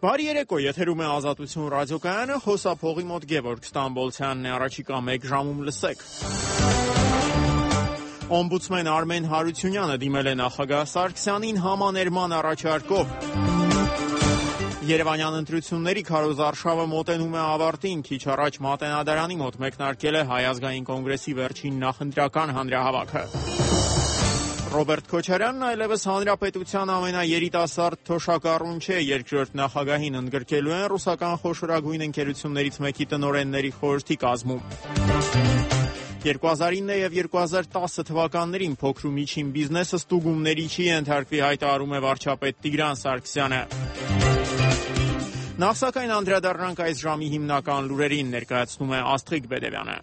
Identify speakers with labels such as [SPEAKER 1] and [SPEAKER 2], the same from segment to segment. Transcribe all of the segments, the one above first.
[SPEAKER 1] Բարի երեկո, եթերում է Ազատություն ռադիոկայանը, խոսափողի մոտ Գևորգ Ստամբոլցյանն է, առաջիկա 1 ժամում լսեք։ Օմբուդսմեն Արմեն Հարությունյանը դիմել է նախագահ Սարգսյանին համաներման առաջարկով։ Երևանյան ընտրությունների քարոզարշավը մոտենում է ավարտին, քիչ առաջ Մատենադարանի մոտ մեկնարկել է Հայ ազգային կոնգրեսի վերջին նախընտրական հանրահավաքը։ Ռոբերտ Քոչարյանն այլևս հանրապետության ամենաերիտասարդ թոշակառուն չէ, երկրորդ նախագահին ընդգրկելու են ռուսական խոշորագույն ընկերություններից մեկի տնօրենների խորհրդի կազմում։ 2009 եւ 2010 թվականներին փոքր ու միջին բիզնեսը ստուգումների չի ենթարկվի, հայտարարում է վարչապետ Տիգրան Սարգսյանը։ Նախ սակայն անդրադառնանք այս ժամի հիմնական լուրերին, ներկայացնում է Աստղիկ Բեդևյանը։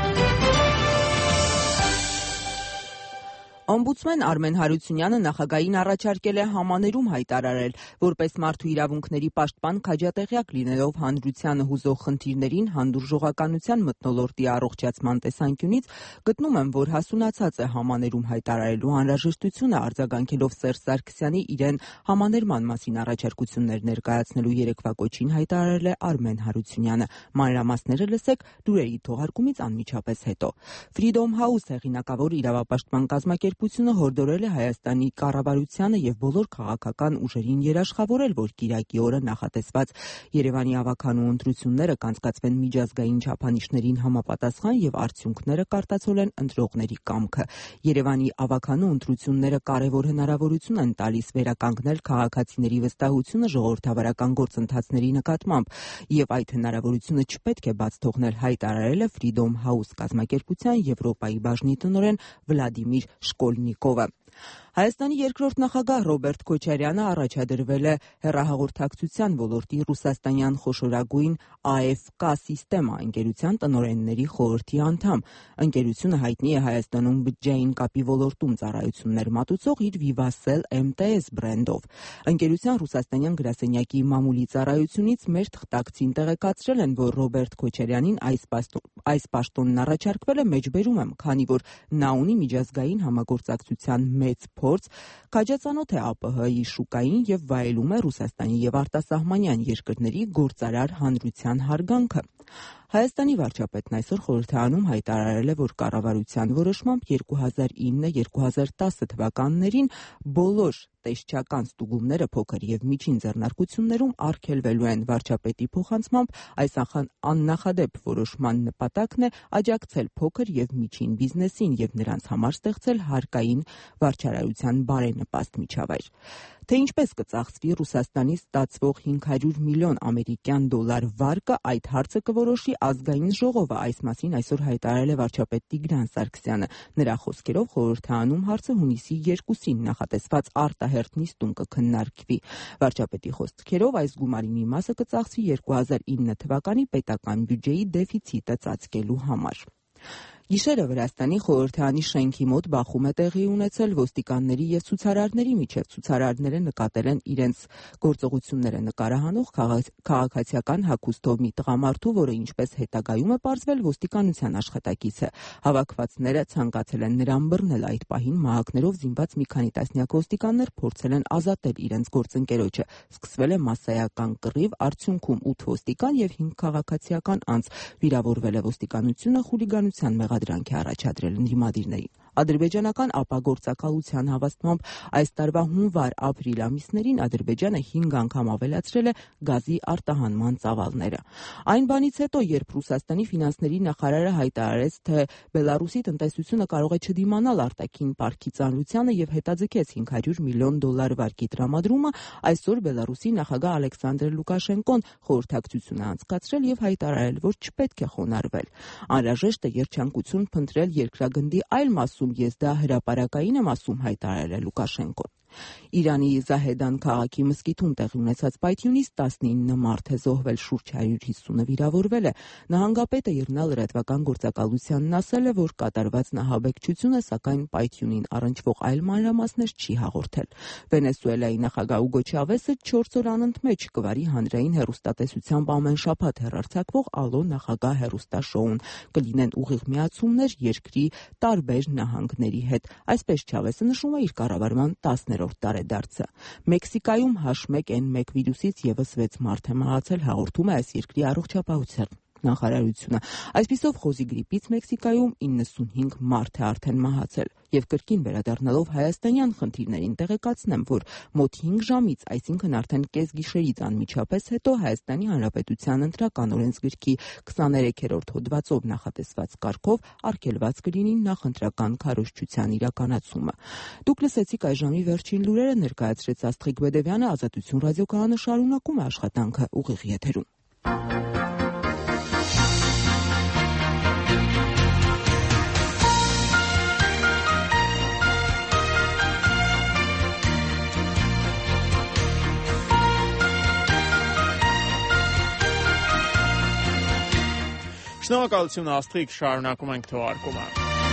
[SPEAKER 2] Օմբուդսմեն Արմեն Հարությունյանը նախագահին առաջարկել է համաներում հայտարարել, որպես մարդու իրավունքների պաշտպան քաջատեղյակ լինելով հանրությանը հուզող խնդիրներին հանդուրժողականության մթնոլորտի առողջացման տեսանկյունից, գտնում եմ, որ հասունացած է համաներում հայտարարելու անհրաժեշտությունը, արձագանքելով Սերժ Սարգսյանի իրեն համաներման մասին առաջարկություններ ներկայացնելու երեկվա կոչին հայտարարել է Արմեն Հարությունյանը։ Մանրամասները լսեք լուրերի թողարկումից անմիջապես հետո։ Freedom House հեղինակավոր իրավապաշտպան կազմակերպությունը հորդորել է Հայաստանի կառավարությանը եւ բոլոր քաղաքական ուժերին երաշխավորել, որ կիրակի օրը նախատեսված Երևանի ավականու ընտրությունները կանցկացվեն միջազգային չափանիշներին համապատասխան եւ արդյունքները կարտացոլեն ընտրողների կամքը։ Երևանի ավականու ընտրությունները կարևոր հնարավորություն են տալիս վերականգնել քաղաքացիների վստահությունը ժողովրդավարական գործընթացների նկատմամբ եւ այդ հնարավորությունը չպետք է բաց թողնել, հայտարարել է Freedom House կազմակերպության Եվրոպայի բաժնի տնօրեն Վլադիմիր Շկոլնիկովը։ Հայաստանի երկրորդ նախագահ Ռոբերտ Քոչարյանը առաջադրվել է հեռահաղորդակցության ոլորտի ռուսաստանյան խոշորագույն AFK Սիստեմա ընկերության տնօրենների խորհրդի անդամ։ Ընկերությունը հայտնի է Հայաստանում բջջային կապի ոլորտում ծառայություններ մատուցող իր Vivasel MTS բրենդով։ Ընկերության ռուսաստանյան գրասենյակի մամուլի ծառայությունից մեր թղթակցին տեղեկացրել են, որ Ռոբերտ Քոչարյանին այս պաշտոնն առաջարկվել է մեջբերում եմ, քանի որ նա ունի միջազգային համագործակցության մեծ փորձ, քաջածանոթ է ԱՊՀ-ի շուկային եւ վայելում է Ռուսաստանի եւ արտասահմանյան երկրների գործարար հանրության հարգանքը։ Հայաստանի վարչապետն այսօր խորհրդարանում հայտարարել է, որ կառավարության որոշմամբ 2009-2010 թվականներին բոլոր տեսչական ստուգումները փոքր եւ միջին ձեռնարկություններում արգելվելու են։ Վարչապետի փոխանցմամբ այս աննախադեպ որոշման նպատակն է աջակցել փոքր եւ միջին բիզնեսին եւ նրանց համար ստեղծել հարկային վարչարարության բարենպաստ միջավայր։ Թե ինչպես կծախսվի Ռուսաստանից ստացվող 500 միլիոն ամերիկյան դոլար վարկը, այդ հարցը կորոշի ազգային ժողովը, այս մասին այսօր հայտարարել է վարչապետ Տիգրան Սարգսյանը։ Նրա խոսքերով խորհրդարանում հարցը հունիսի 2-ին նախատեսված արտահերթ նիստում կքննարկվի։ Վարչապետի խոսքերով այս գումարի մի մասը կծախսվի 2009 թվականի պետական բյուջեի դեֆիցիտը ծածկելու համար։ Գիշերը Վրաստանի խորհրդարանի շենքի մոտ բախում է տեղի ունեցել ոստիկանների եւ ցուցարարների միջև։ Ցուցարարները նկատել են իրենց գործողությունները նկարահանող քաղաքացիական հագուստով մի տղամարդու, որը ինչպես հետագայում է պարզվել ոստիկանության աշխատակից է։ Հավաքվածները ցանկացել են նրան բռնել, այդ պահին մահակներով զինված մի քանի տասնյակ ոստիկաններ փորձել են ազատել իրենց գործընկերոջը։ Սկսվել է մասսայական կռիվ, արդյունքում 8 ոստիկան եւ 5 քաղաքացիական անձ վիրավորվել է։ Ոստիկանությունը խուլիգանության մեղադրանք է առաջադրել ընդդիմադիրներին։ Ադրբեջանական ապագործակալության հավաստմամբ այս տարվա հունվար-ապրիլ ամիսներին Ադրբեջանը 5 անգամ ավելացրել է գազի արտահանման ծավալները։ Այն բանից հետո, երբ Ռուսաստանի ֆինանսների նախարարը հայտարարեց, թե Բելարուսի տնտեսությունը կարող է չդիմանալ արտաքին պարտքի ծանրությանը եւ հետաձգեց 500 միլիոն դոլար վարկի տրամադրումը, այսօր Բելարուսի նախագահ Ալեքսանդր Լուկաշենկոն խորհրդակցություն է անցկացրել եւ հայտարարել, որ չպետք է խոնարհվել։ Անհրաժեշտ է երջանկություն փնտրել երկրագնդի այլ մասում, ես դա հրապարակային եմ ասում, հայտարարել է Լուկաշենկոն։ Իրանի Զահեդան քաղաքի մզկիթում տեղի ունեցած պայթյունից 19 մարդ է զոհվել, շուրջ 150-ը վիրավորվել է։ Նահանգապետը Իռնա-լրատվական գործակալությանն ասել է, որ կատարված նահաբեկչությունը, սակայն պայթյունին առնչվող այլ մանրամասներ չի հաղորդել։ Վենեսուելայի նախագահ Ուգո Չավեսը 4 օր անընդմեջ կվարի հանրային հեռուստատեսությամբ ամեն շաբաթ հեռարձակվող Ալո նախագահ հեռուստաշոուն։ Կլինեն ուղիղ միացումներ երկրի տարբեր նահանգների հետ։ Այսպես Չավեսը նշում է իր կառավարման 10-րդ 3-րդ տարեդարձը։ Մեքսիկայում H1N1 վիրուսից եւս 6 մարդ է մահացել, հաղորդում է այս երկրի առողջապահության նախարարությունը։ Այսպիսով խոզի գրիպից Մեքսիկայում 95 մարդ է արդեն մահացել։ Եվ կրկին վերադառնալով հայաստանյան խնդիրներին տեղեկացնեմ, որ մոտ 5 ժամից, այսինքն արդեն կեսգիշերից անմիջապես հետո Հայաստանի Հանրապետության ընտրական օրենսգրքի 23-րդ հոդվածով նախատեսված կարգով արգելված կլինի նախընտրական քարոզչության իրականացումը։ Դուք լսեցիք այս ժամի վերջին լուրերը, ներկայացրեց Աստղիկ Բեդևյանը, Ազատություն ռադիոկայանը շարունակում է աշխատանքը ուղիղ եթերում։
[SPEAKER 1] Շնորհակալություն Աստղիկ, շարունակում ենք թողարկումը։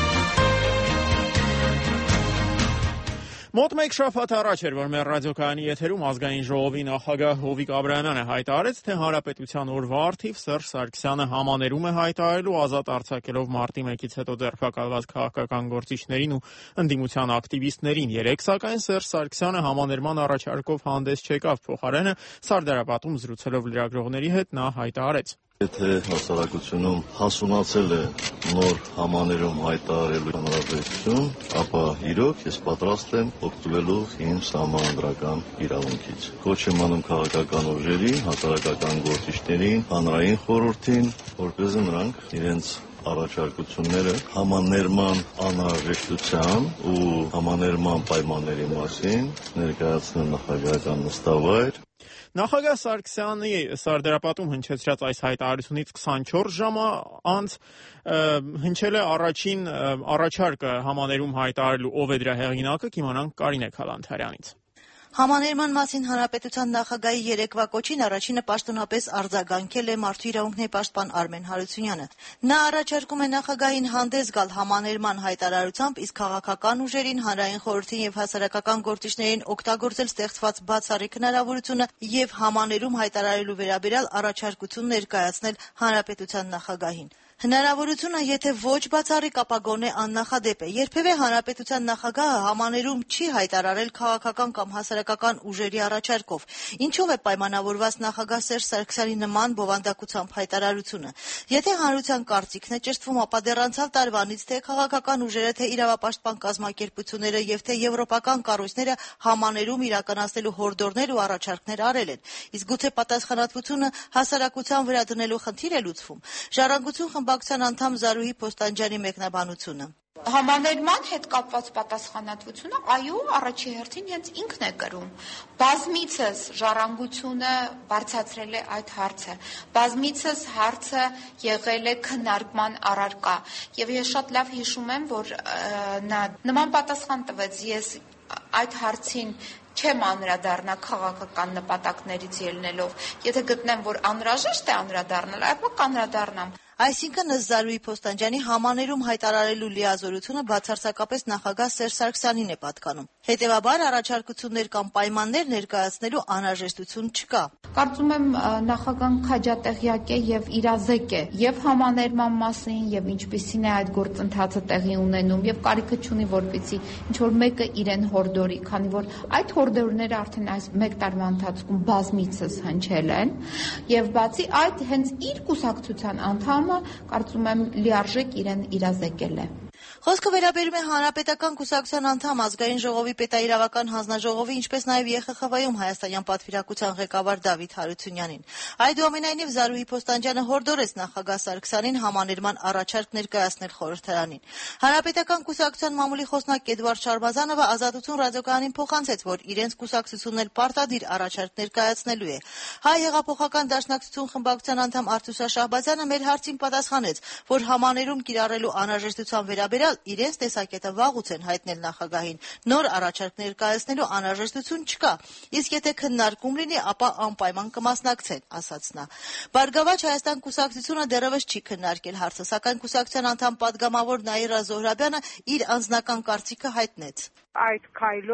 [SPEAKER 1] Մոտ մեկ շաբաթ առաջ էր, որ մեր ռադիոկայանի եթերում ազգային ժողովի նախագահ Հովիկ Աբրահամյանը հայտարարեց, թե Հանրապետության օրվա առթիվ Սերժ Սարգսյանը համաներում է հայտարարելու ազատ արձակելով մարտի 1-ից հետո ձերբակալված քաղաքական գործիչներին ու ընդդիմության ակտիվիստներին։ Երեկ սակայն Սերժ Սարգսյանը համաներման առաջարկով հանդես չեկավ, փոխարենը Սարդարապատում զրուցելով լրագրողների հետ նա հայտարարեց.
[SPEAKER 3] Եթե հասարակությունում հասունացել է նոր համաներում հայտարարելու հնարավորություն, ապա իրոք ես պատրաստ եմ օգտվելու իմ սահմանադրական իրավունքից։ Կոչ եմ անում քաղաքական ուժերին, հասարակական գործիչներին, հանրային խորհրդին, որպեսզի նրանք իրենց առաջարկությունները համաներման անհրաժեշտության ու համաներման պայմանների մասին ներկայացնեն նախագահական նստավայր։
[SPEAKER 1] Նախագահ Սարգսյանի Սարդարապատում հնչեցրած այս հայտարարությունից 24 ժամ անց հնչել է առաջին առաջարկը համաներում հայտարարելու, ով է դրա հեղինակը, կիմանանք Կարինե Քալանթարյանից։
[SPEAKER 4] Համաներման մասին Հանրապետության նախագահի երեկվա կոչին առաջինը պաշտոնապես արձագանքել է Մարդու իրավունքների պաշտպան Արմեն Հարությունյանը։ Նա առաջարկում է նախագահին հանդես գալ համաներման հայտարարությամբ, իսկ քաղաքական ուժերին, հանրային խորհրդին եւ հասարակական գործիչներին օգտագործել ստեղծված բացառիկ հնարավորությունը եւ համաներում հայտարարելու վերաբերյալ առաջարկություն ներկայացնել Հանրապետության նախագահին։ Հնարավորությունը, եթե ոչ բացառիկ, ապա գոնե աննախադեպ է։ Երբևէ Հանրապետության նախագահը համաներում չի հայտարարել քաղաքական կամ հասարակական ուժերի առաջարկով։ Ինչով է պայմանավորված նախագահ Սերժ Սարգսյանի նման բովանդակությամբ հայտարարությունը։ Եթե հանրության կարծիքն է ճշտվում, ապա դեռ անցյալ տարվանից թե քաղաքական ուժերը, թե իրավապաշտպան կազմակերպությունները եւ թե եվրոպական կառույցները համաներում իրականացնելու հորդորներ ու առաջարկներ արել են։ Իսկ գուցե պատասխանատվությունը հասարակության վրա դնելու խնդիր է լուծվում։ Ժառանգություն խմբակցության անդամ Զարուհի Փոստանջյանի մեկնաբանությունը.
[SPEAKER 5] Համաներման հետ կապված պատասխանատվությունը, այո, առաջի հերթին հենց ինքն է կրում։ Բազմիցս Ժառանգությունը բարձրացրել է այդ հարցը, բազմիցս հարցը եղել է քննարկման առարկա, եւ ես շատ լավ հիշում եմ, որ նա նման պատասխան տվեց. ես այդ հարցին չեմ անդրադառնա քաղաքական նպատակներից ելնելով, եթե գտնեմ, որ անհրաժեշտ է անդրադառնալ, ապա կանդրադառնամ։
[SPEAKER 4] Այսինքն ըստ Զարուհի Փոստանջյանի համաներում հայտարարելու լիազորությունը բացարձակապես նախագահ Սերժ Սարգսյանին է պատկանում։ Հետևաբար առաջարկություններ կամ պայմաններ ներկայացնելու անհրաժեշտություն չկա։
[SPEAKER 5] Կարծում եմ նախագահան քաջատեղյակ է եւ իրազեկ է եւ համաներման մասին եւ ինչպիսին է այդ գործընթացը տեղի ունենում եւ կարիքը չունի որպեսզի ինչ որ մեկը իրեն հորդորի, քանի որ այդ հորդորները արդեն այս 1 տարվա ընթացքում բազմիցս հնչել են եւ բացի այդ հենց իր կուսակցության անդամը կարծում եմ լիարժեք իրեն իրազեկել է։
[SPEAKER 4] Խոսքը վերաբերում է Հանրապետական կուսակցության անդամ Ազգային ժողովի պետաիրավական հանձնաժողովի, ինչպես նաև ԵԽԽՎ-ում հայաստանյան պատվիրակության ղեկավար Դավիթ Հարությունյանին։ Այդուամենայնիվ Զարուհի Փոստանջյանը հորդորեց նախագահ Սարգսյանին համաներման առաջարկ ներկայացնել խորհրդարանին։ Հանրապետական կուսակցության մամուլի խոսնակ Էդվարդ Շարմազանովը Ազատություն ռադիոկայանին փոխանցեց, որ իրենց կուսակցությունն էլ պարտադիր առաջարկ ներկայացնելու է։ Հայ հեղափոխական դաշնակցություն խմբակցության անդամ Արտուշ Շահբազյանը մեր հարցին պատասխանեց, որ համաներում կիրառելու անհրաժեշտության վերաբերյալ իրենց տեսակետը վաղուց են հայտնել նախագահին։ Նոր առաջարկ ներկայացնելու անհրաժեշտություն չկա, իսկ եթե քննարկում լինի, ապա անպայման կմասնակցեն, ասաց նա։ Բարգավաճ Հայաստան կուսակցությունը դեռևս չի քննարկել հարցը, սակայն կուսակցության անդամ падգամավոր Նաիրա Զոհրաբյանը իր անձնական կարծիքը հայտնեց։
[SPEAKER 6] Այդ քայլով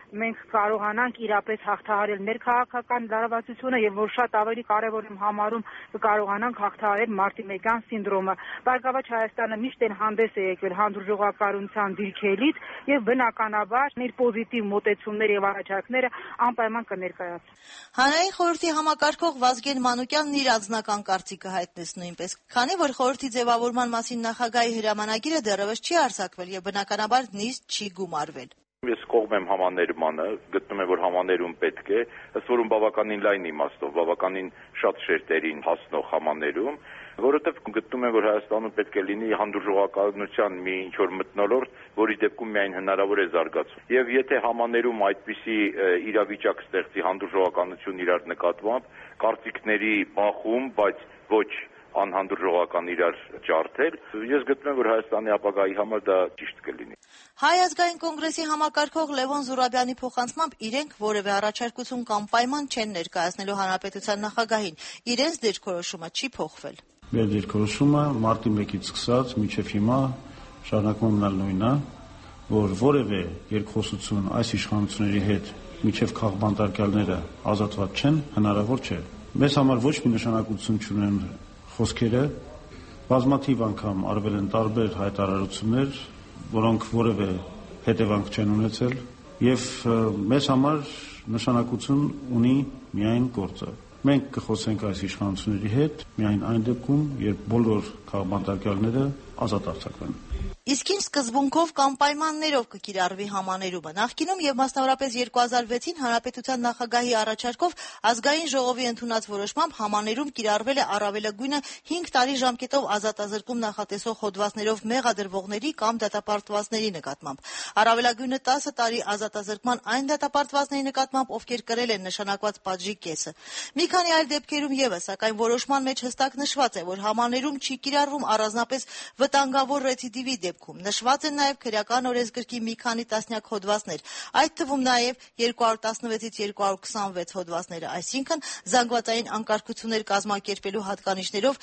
[SPEAKER 6] մենք կարողանանք իրապես հաղթահարել մեր քաղաքական լարվածությունը եւ որ շատ ավելի կարեւոր եմ համարում կարողանանք հաղթահարել մարտի 1-յան սինդրոմը։ Բարգավաճ Հայաստանը միշտ են հանդես է եկել հանդուրժողականության դիրքերից եւ բնականաբար իր պոզիտիվ մոտեցումներ եւ առաջարկները անպայման կներկայացնի։
[SPEAKER 4] Հանրային խորհրդի համակարգող Վազգեն Մանուկյանն իր անձնական կարծիքը հայտնեց նույնպես, քանի որ խորհրդի ձևավորման մասին նախագահի հրամանագիրը դեռևս չի արձակվել եւ բնականաբար նիստ չի գումարվել։
[SPEAKER 7] Ես կողմ եմ համաներմանը, գտնում եմ, որ համաներում պետք է, ըստ որում բավականին լայն իմաստով, բավականին շատ շերտերին հասնող համաներում, որովհետև գտնում եմ, որ Հայաստանում պետք է լինի հանդուրժողականության մի ինչ-որ մթնոլորտ, որի դեպքում միայն հնարավոր է զարգացում։ Եվ եթե համաներում այդպիսի իրավիճակ ստեղծի հանդուրժողականություն իրար նկատմամբ, կարծիքների բախում, բայց ոչ անհանդուրժողական իրար ջարդել, ես գտնում եմ, որ Հայաստանի ապագայի համար դա ճիշտ կլինի։
[SPEAKER 4] Հայ ազգային կոնգրեսի համակարգող Լևոն Զուրաբյանի փոխանցմամբ իրենք որևէ առաջարկություն կամ պայման չեն ներկայացնելու հանրապետության նախագահին, իրենց դիրքորոշումը չի փոխվել։
[SPEAKER 8] Մեր դիրքորոշումը մարտի 1-ից սկսած մինչև հիմա շարունակում մնալ նույնն է, որ որևէ երկխոսություն այս իշխանությունների հետ մինչև քաղբանտարկյալները ազատված չեն, հնարավոր չէ։ Մեզ համար ոչ մի նշանակություն չունեն խոսքերը, բազմաթիվ անգամ արվել են տարբեր հայտարարություններ, որոնք որևէ հետևանք չեն ունեցել, եւ մեզ համար նշանակություն ունի միայն գործը։ Մենք կխոսենք այս իշխանությունների հետ միայն այն դեպքում, երբ բոլոր քաղբանտարկյալները ազատ արձակվեն։
[SPEAKER 4] Իսկ ինչ սկզբունքով կամ պայմաններով կկիրառվի համաներումը։ Նախկինում եւ մասնավորապես 2006-ին հանրապետության նախագահի առաջարկով ազգային ժողովի ընդունած որոշմամբ համաներում կիրառվել է առավելագույնը 5 տարի ժամկետով ազատազրկում նախատեսող հոդվածներով մեղադրվողների կամ դատապարտվածների նկատմամբ։ Առավելագույնը 10 տարի ազատազրկման այն դատապարտվածների նկատմամբ, ովքեր կրել են նշանակված պատժի կեսը։ Մի քանի այլ դեպքերում եւս, սակայն որոշման մեջ հստակ նշված է, որ համաներում չի կիրառվում առանձնապես վտանգավոր ռեցիդիվի դեպքում։ Նշված են նաև քրեական օրենսգրքի մի քանի տասնյակ հոդվածներ, այդ թվում նաև 216-ից 226 հոդվածները, այսինքն զանգվածային անկարգություններ կազմակերպելու հատկանիշներով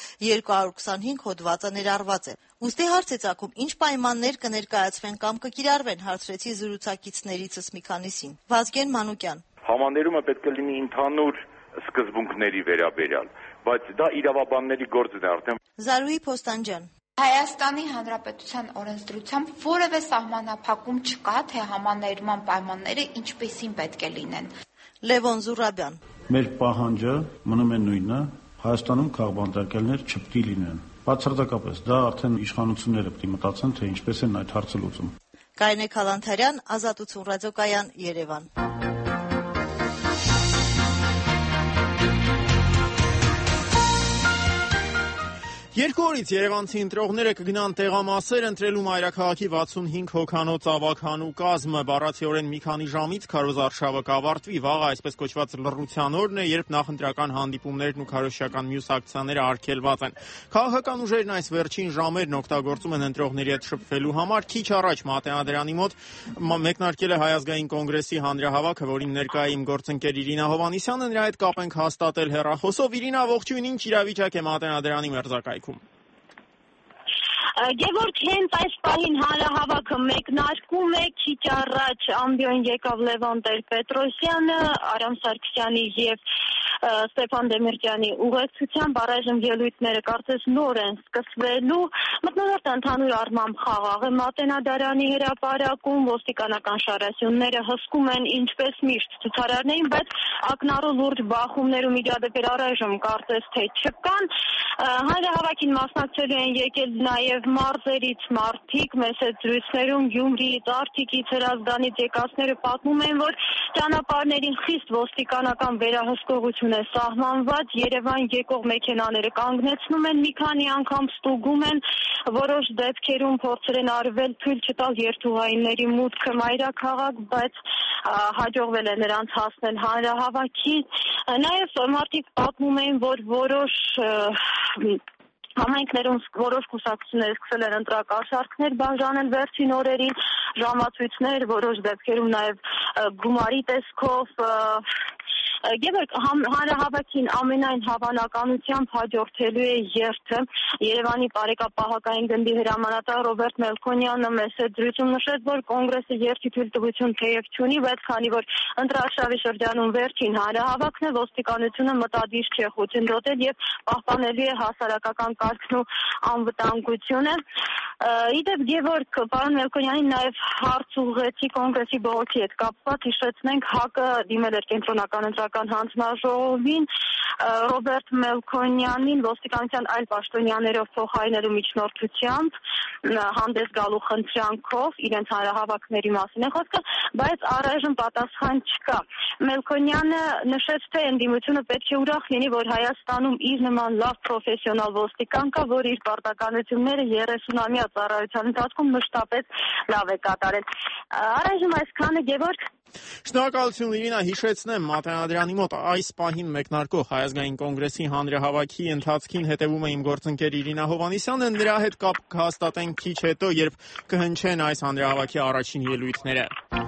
[SPEAKER 4] 225 հոդվածը ներառված է։ Ուստի հարց է ծագում, ինչ պայմաններ կներկայացվեն կամ կկիրառվեն, հարցրեցի զրուցակիցներիցս մի քանիսին։ Վազգեն Մանուկյան.
[SPEAKER 7] Համաներումը պետք է լինի ընդհանուր սկզբունքների վերաբերյալ, բայց դա իրավաբանների գործն է արդեն։
[SPEAKER 4] Զարուհի Փոստանջյան.
[SPEAKER 5] Հայաստանի Հանրապետության օրենսդրությամբ որևէ սահմանափակում չկա, թե համաներման պայմանները ինչպեսին պետք է լինեն։
[SPEAKER 4] Լևոն Զուրաբյան.
[SPEAKER 8] Մեր պահանջը մնում է նույնը, Հայաստանում քաղբանտարկյալներ չպետք լինեն։ Բացարձակապես դա արդեն իշխանությունները պետք է մտածեն, թե ինչպես են այդ հարցը լուծում։
[SPEAKER 4] Կարինե Քալանթարյան, Ազատություն ռադիոկայան, Երևան։
[SPEAKER 1] Երկու օրից երևանցի ընտրողները կգնան տեղամասեր ընտրելու մայրաքաղաքի 65 հոգանոց ավագանու կազմը։ Բառացիորեն մի քանի ժամից քարոզարշավը կավարտվի։ Վաղը այսպես կոչված լռության օրն է, երբ նախընտրական հանդիպումներն ու քարոզչական մյուս ակցիաները արգելված են։ Քաղաքական ուժերն այս վերջին ժամերն օգտագործում են ընտրողների հետ շփվելու համար։ Քիչ առաջ Մատենադարանի մոտ մեկնարկել է Հայ ազգային կոնգրեսի հանրահավաքը, որին ներկա է իմ գործընկեր Իրինա Հովհաննիսյանը, նրա հետ կապ ենք հաստատել հեռախոսով։ Իրինա, ողջույն, ինչ իրավիճակ է Մատենադարանի մերձակայքում։
[SPEAKER 9] Գևորգ, հենց այս պահին հանրահավաքը մեկնարկում է, քիչ առաջ ամբիոն եկավ Լևոն Տեր-Պետրոսյանը, Արամ Սարգսյանի եւ Ստեփան Դեմիրճյանի ուղեկցությամբ, առայժմ ելույթները կարծես նոր են սկսվելու։ Մթնոլորտը ընդհանուր առմամբ խաղաղ է Մատենադարանի հրապարակում, ոստիկանական շարասյունները հսկում են ինչպես միշտ ցուցարարներին, բայց ակնառու լուրջ բախումներ ու միջադեպեր առայժմ կարծես թե չկան։ Հանրահավաքին մասնակցելու են եկել նաև մարզերից մարդիկ, մեծ զրույցներում Գյումրիից, Արտիկից, Հրազդանից եկածները պատմում են, որ ճանապարհներին խիստ ոստիկանական վերահսկողություն է սահմանված, Երևան եկող մեքենաները կանգնեցնում են, մի քանի անգամ ստուգում են, որոշ դեպքերում փորձել են արվել թույլ չտալ երթուղայինների մուտքը մայրաքաղաք, բայց հաջողվել է նրանց հասնել հանրահավաքի։ Նաև մարդիկ պատմում էին, որ որոշ համայնքներում որոշ կուսակցություններ սկսել են ընտրակաշառքներ բաժանել վերջին օրերին, ժամացույցներ, որոշ դեպքերում նաև գումարի տեսքով Գևորգ, հանրահավաքին ամենայն հավանականությամբ հաջորդելու է երթը։ Երևանի Պարեկապահական գնդի հրամանատար Ռոբերտ Մելքոնյանը մեծ դրություն նշեց, որ կոնգրեսը երթի թույլտվություն թեև չունի, բայց քանի որ ընտրարշավի շրջանում վերջին հանրահավաքն է, ոստիկանությունը մտադիր չէ խոչընդոտել եւ պահպանելու է հասարակական կարգն ու անվտանգությունը։ Իդեպ Գևորգ, պարոն Մելքոնյանին նաև հարց ուղղեցի կոնգրեսի բողոքի հետ կապված, հիշեցնենք ՀԱԿ-ը դիմել էր կենտրոնական ընտրական հանձնաժողովին, Ռոբերտ Մելքոնյանին ոստիկանության այլ պաշտոնյաներով փոխարինելու միջնորդությամբ հանդես գալու խնդրանքով իրենց հանրահավաքների մասին է խոսքը, բայց առայժմ պատասխան չկա։ Մելքոնյանը նշեց, թե ընդդիմությունը պետք է ուրախ լինի, որ Հայաստանում իր նման լավ պրոֆեսիոնալ ոստիկան կա, որ իր պարտականությունները 30-ամյա ծառայության ընթացքում մշտապես լավ է կատարել։ Առայժմ այսքանը, Գևորգ։
[SPEAKER 1] Շնորհակալություն Իրինա, հիշեցնեմ Մատենադարանի մոտ այս պահին մեկնարկող Հայ ազգային կոնգրեսի հանրահավաքի ընթացքին հետևում է իմ գործընկեր Իրինա Հովհաննիսյանը, նրա հետ կապ կհաստատենք քիչ հետո, երբ կհնչեն այս հանրահավաքի առաջին ելույթները։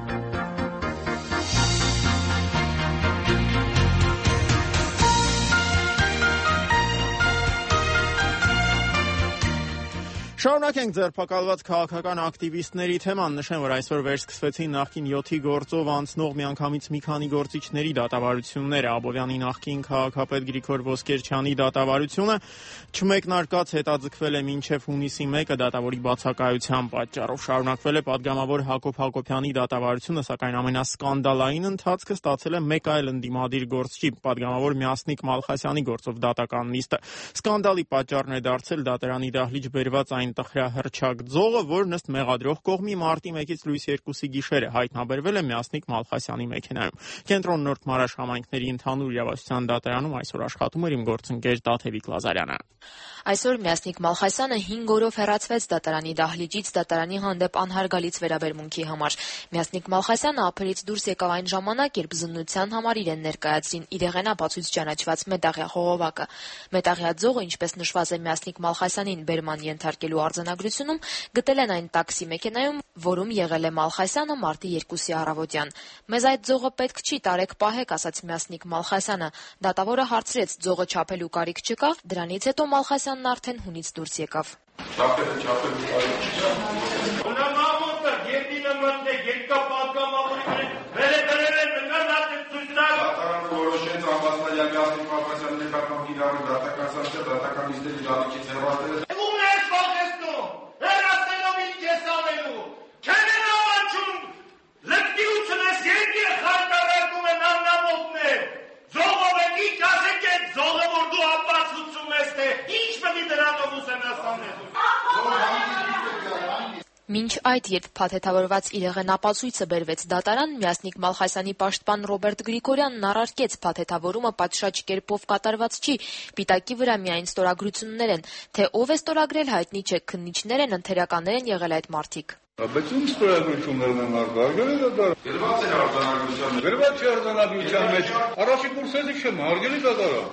[SPEAKER 1] Շարունակենք ձերբակալված քաղաքական ակտիվիստների թեման, նշեմ, որ այսօր վերսկսվեցին նախկին 7-ի գործով անցնող միանգամից մի քանի գործիչների դատավարությունները, Աբովյանի նախկին քաղաքապետ Գրիգոր Ոսկերչյանի դատավարությունը չմեկնարկած հետաձգվել է մինչև հունիսի 1-ը դատավորի բացակայության պատճառով, շարունակվել է պատգամավոր Հակոբ Հակոբյանի դատավարությունը, սակայն ամենասկանդալային ընթացքը ստացել է մեկ այլ ընդդիմադիր գործչի, պատգամավոր Մյասնիկ Մալխասյանի գործով դատական նիստը։ Սկանդալի պատճառն է դարձել դատարանի դահլիճ բերված այն տխրահռչակ ձողը, որն ըստ մեղադրող կողմի մարտի 1-ից լույս 2-ի գիշերը հայտնաբերվել է Մյասնիկ Մալխասյանի մեքենայում։ Կենտրոն Նորդ Մարաշ համայնքների ընդհանուր իրավասության դատարանում այսօր աշխատում էր իմ գործընկեր Տաթևիկ Լազարյանը։
[SPEAKER 10] Այսօր Մյասնիկ Մալխասյանը 5 օրով հեռացվեց դատարանի դահլիճից դատարանի հանդեպ անհարգալից վերաբերմունքի համար։ Մյասնիկ Մալխասյանը ափերից դուրս եկավ այն ժամանակ, երբ զննության համար իրեն ներկայացրին իրեղենապացույց ճանաչված մետաղյա խողովակը։ Մետաղյա ձողը, ինչպես նշված է Մյասնիկ Մալխասյանին բերման ենթարկելու արձանագրությունում, գտել են այն տաքսի մեքենայում, որում եղել է Մալխասյանը մարտի 2-ի առավոտյան։ Մեզ այդ ձողը պետք չի, տարեք պահեք, ասաց Մյասնիկ Մալխասյանը։ Դատավորը հարցրեց, ձողը չափելու կարիք չկա, դրանից հետո Մալխասյանն արդեն հունից դուրս եկավ։
[SPEAKER 11] Չափելու կարիք չկա։ Ունամամոտը գետինը մտնեք, երկա պատգամավորի վերեբերել են նկարնատել ծույցնակ։ Դատարանը որոշեց ամբասնալյա Մյասնիկ Մալխասյանի նկատմամբ իրավի դատական սանքցիա դատական նիստերի դահլիճից հեռացել է։
[SPEAKER 10] Մինչ այդ, երբ փաթեթավորված իրեղենապացույցը բերվեց դատարան, Մյասնիկ Մալխասյանի պաշտպան Ռոբերտ Գրիգորյանն առարկեց, փաթեթավորումը պատշաճ կերպով կատարված չի, պիտակի վրա միայն ստորագրություններ են, թե ով է ստորագրել հայտնի չէ, քննիչներ են, ընթերականներ են եղել այդ մարդիկ։
[SPEAKER 11] Բայց ում ստորագրություններն են արգելել դատարան։ Գրված է արձանագրության մեջ։ Գրված է արձանագրության մեջ։ Առաջին կուրսezi չեմ արգելի դատարան։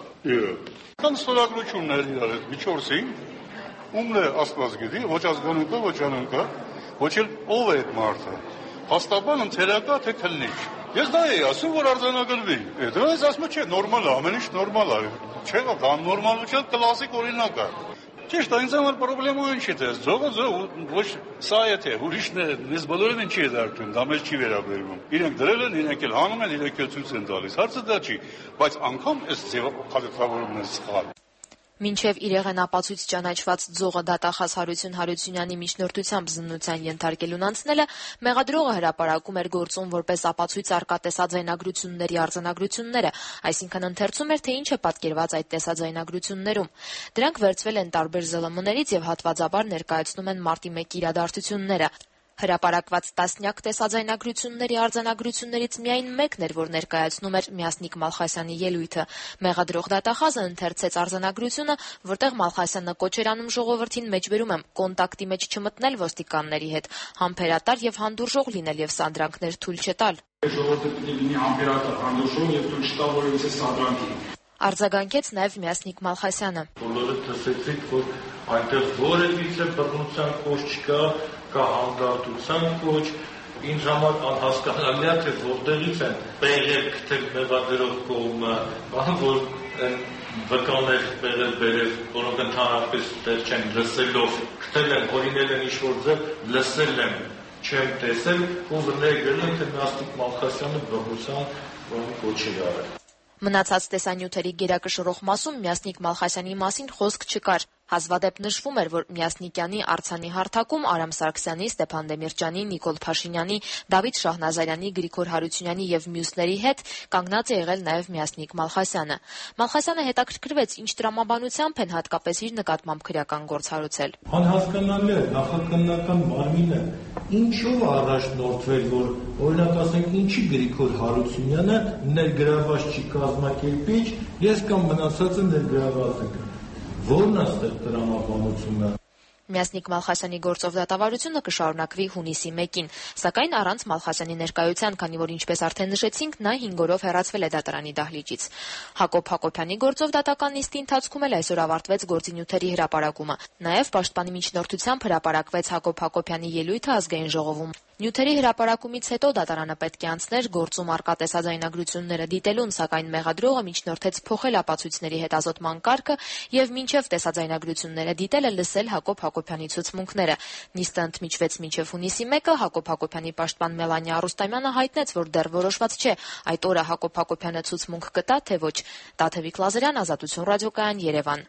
[SPEAKER 11] Կան ստորագրություններ իրար հետ, միջորսին, ումն է Աստված գիտի, ոչ ազգանունքա, ոչ անունքա, ոչ էլ ով է այդ մարդը։ Հաստաբան ընթերակա, թե քննիչ։ Ես դա էի ասում, որ արձանագրվի։ Դրանից ասում չէ, նորմալ է, ամեն ինչ նորմալ է։ Չէ, նորմալության կլասիկ օրինակ է։ Ճիշտ, այնց համար պրոբլեմը ինչ է, ձողը ոչ սա է թե ուրիշն է, մեզ բոլորին ինչի է դարձում, դա մեզ չի վերաբերվում։ Իրենք դրել են, իրենք էլ հանում են, իրենք էլ ցույց են տալիս։ Հարցը դա չի, բայց անգամ այս փաթեթավորումն է սխալ։
[SPEAKER 10] Մինչև իրեղենապացույց ճանաչված ձողը դատախազ Հարություն Հարությունյանի միջնորդությամբ զննության ենթարկելուն անցնելը, մեղադրողը հրապարակում էր գործում որպես ապացույց առկա տեսաձայնագրությունների արձանագրությունները, այսինքն ընթերցում էր, թե ինչ է պատկերված այդ տեսաձայնագրություններում։ Դրանք վերցվել են տարբեր ԶԼՄ-ներից եւ հատվածաբար ներկայացնում են մարտի 1-ի իրադարձությունները։ Հրապարակված տասնյակ տեսաձայնագրությունների արձանագրություններից միայն մեկն էր, որ ներկայացնում էր Մյասնիկ Մալխասյանի ելույթը։ Մեղադրող դատախազը ընթերցեց արձանագրությունը, որտեղ Մալխասյանը կոչ էր անում ժողովրդին, մեջբերում եմ, կոնտակտի մեջ չմտնել ոստիկանների հետ, համբերատար եւ հանդուրժող լինել եւ սանդրանքներ թույլ չտալ։
[SPEAKER 11] Ժողովուրդը պիտի լինի համբերատար, հանդուրժող եւ թույլ չտա որևիցե սանդրանքի։
[SPEAKER 10] Արձագանքեց նաեւ Մյասնիկ Մալխասյանը։
[SPEAKER 11] Բոլորը տեսեցիք, որ այնտեղ որևիցե բռնության կոչ չկա, կա հանդարտության կոչ,
[SPEAKER 12] Ինձ համար անհասկանալի է, թե որտեղից են բերել գտել մեղադրող կողմը, որ վկաներ բերել, որոնք ընդհանրապես դեռ չեն լսելով, գտել են, օրինել են ինչ-որ ձև, լսել են, չեմ տեսել, ու վրներ են, թե Մյասնիկ Մալխասյանը բռնության կոչի արել։
[SPEAKER 10] Մնացած տեսանյութերի գերակշռող մասում Մյասնիկ Մալխասյանի մասին խոսք չկար։ Հազվադեպ նշվում էր, որ Մյասնիկյանի արձանի հարթակում Արամ Սարգսյանի, Ստեփան Դեմիրճյանի, Նիկոլ Փաշինյանի, Դավիթ Շահնազարյանի, Գրիգոր Հարությունյանի եւ մյուսների հետ կանգնած է եղել նաեւ Մյասնիկ Մալխասյանը։ Մալխասյանը հետաքրքրվեց, ինչ տրամաբանությամբ են հատկապես իր նկատմամբ քրեական գործ հարուցել։
[SPEAKER 12] Անհասկանալի է, նախաքննական մարմինը ինչով առաջնորդվել, որ օրինակ ասենք, ինչի Գրիգոր Հարությունյանը ներգրաված չի կազմակերպիչ, ես կամ մնացածը ներգրաված ենք։ Որն է ստեղ տրամաբանությունը։
[SPEAKER 10] Մյասնիկ Մալխասյանի գործով դատավարությունը կշարունակվի հունիսի 1-ին, սակայն առանց Մալխասյանի ներկայության, քանի որ ինչպես արդեն նշեցինք, նա 5 օրով հեռացվել է դատարանի դահլիճից։ Հակոբ Հակոբյանի գործով դատական նիստի ընթացքում էլ այսօր ավարտվեց գործինյութերի հրապարակումը։ Նաև պաշտպանի միջնորդությամբ հրապարակվեց Հակոբ Հակոբյանի ելույթը ազգային ժողովում։ Նյութերի հրապարակումից հետո դատարանը պետք է անցներ գործում առկա տեսաձայնագրությունները դիտելուն, սակայն մեղադրողը միջնորդեց փոխել ապացույցների հետազոտման կարգը եւ մինչեւ տեսաձայնագրությունները դիտելը լսել Հակոբ Հակոբյանի ցուցմունքները։ Նիստը ընդմիջվեց մինչեւ հունիսի 1-ը, Հակոբ Հակոբյանի պաշտպան Մելանիա Արուստամյանը հայտնեց, որ դեռ որոշված չէ այդ օրը Հակոբ Հակոբյանը ցուցմունք կտա, թե ոչ։ Տաթևիկ Լազարյան, Ազատություն ռադիոկայան, Երևան։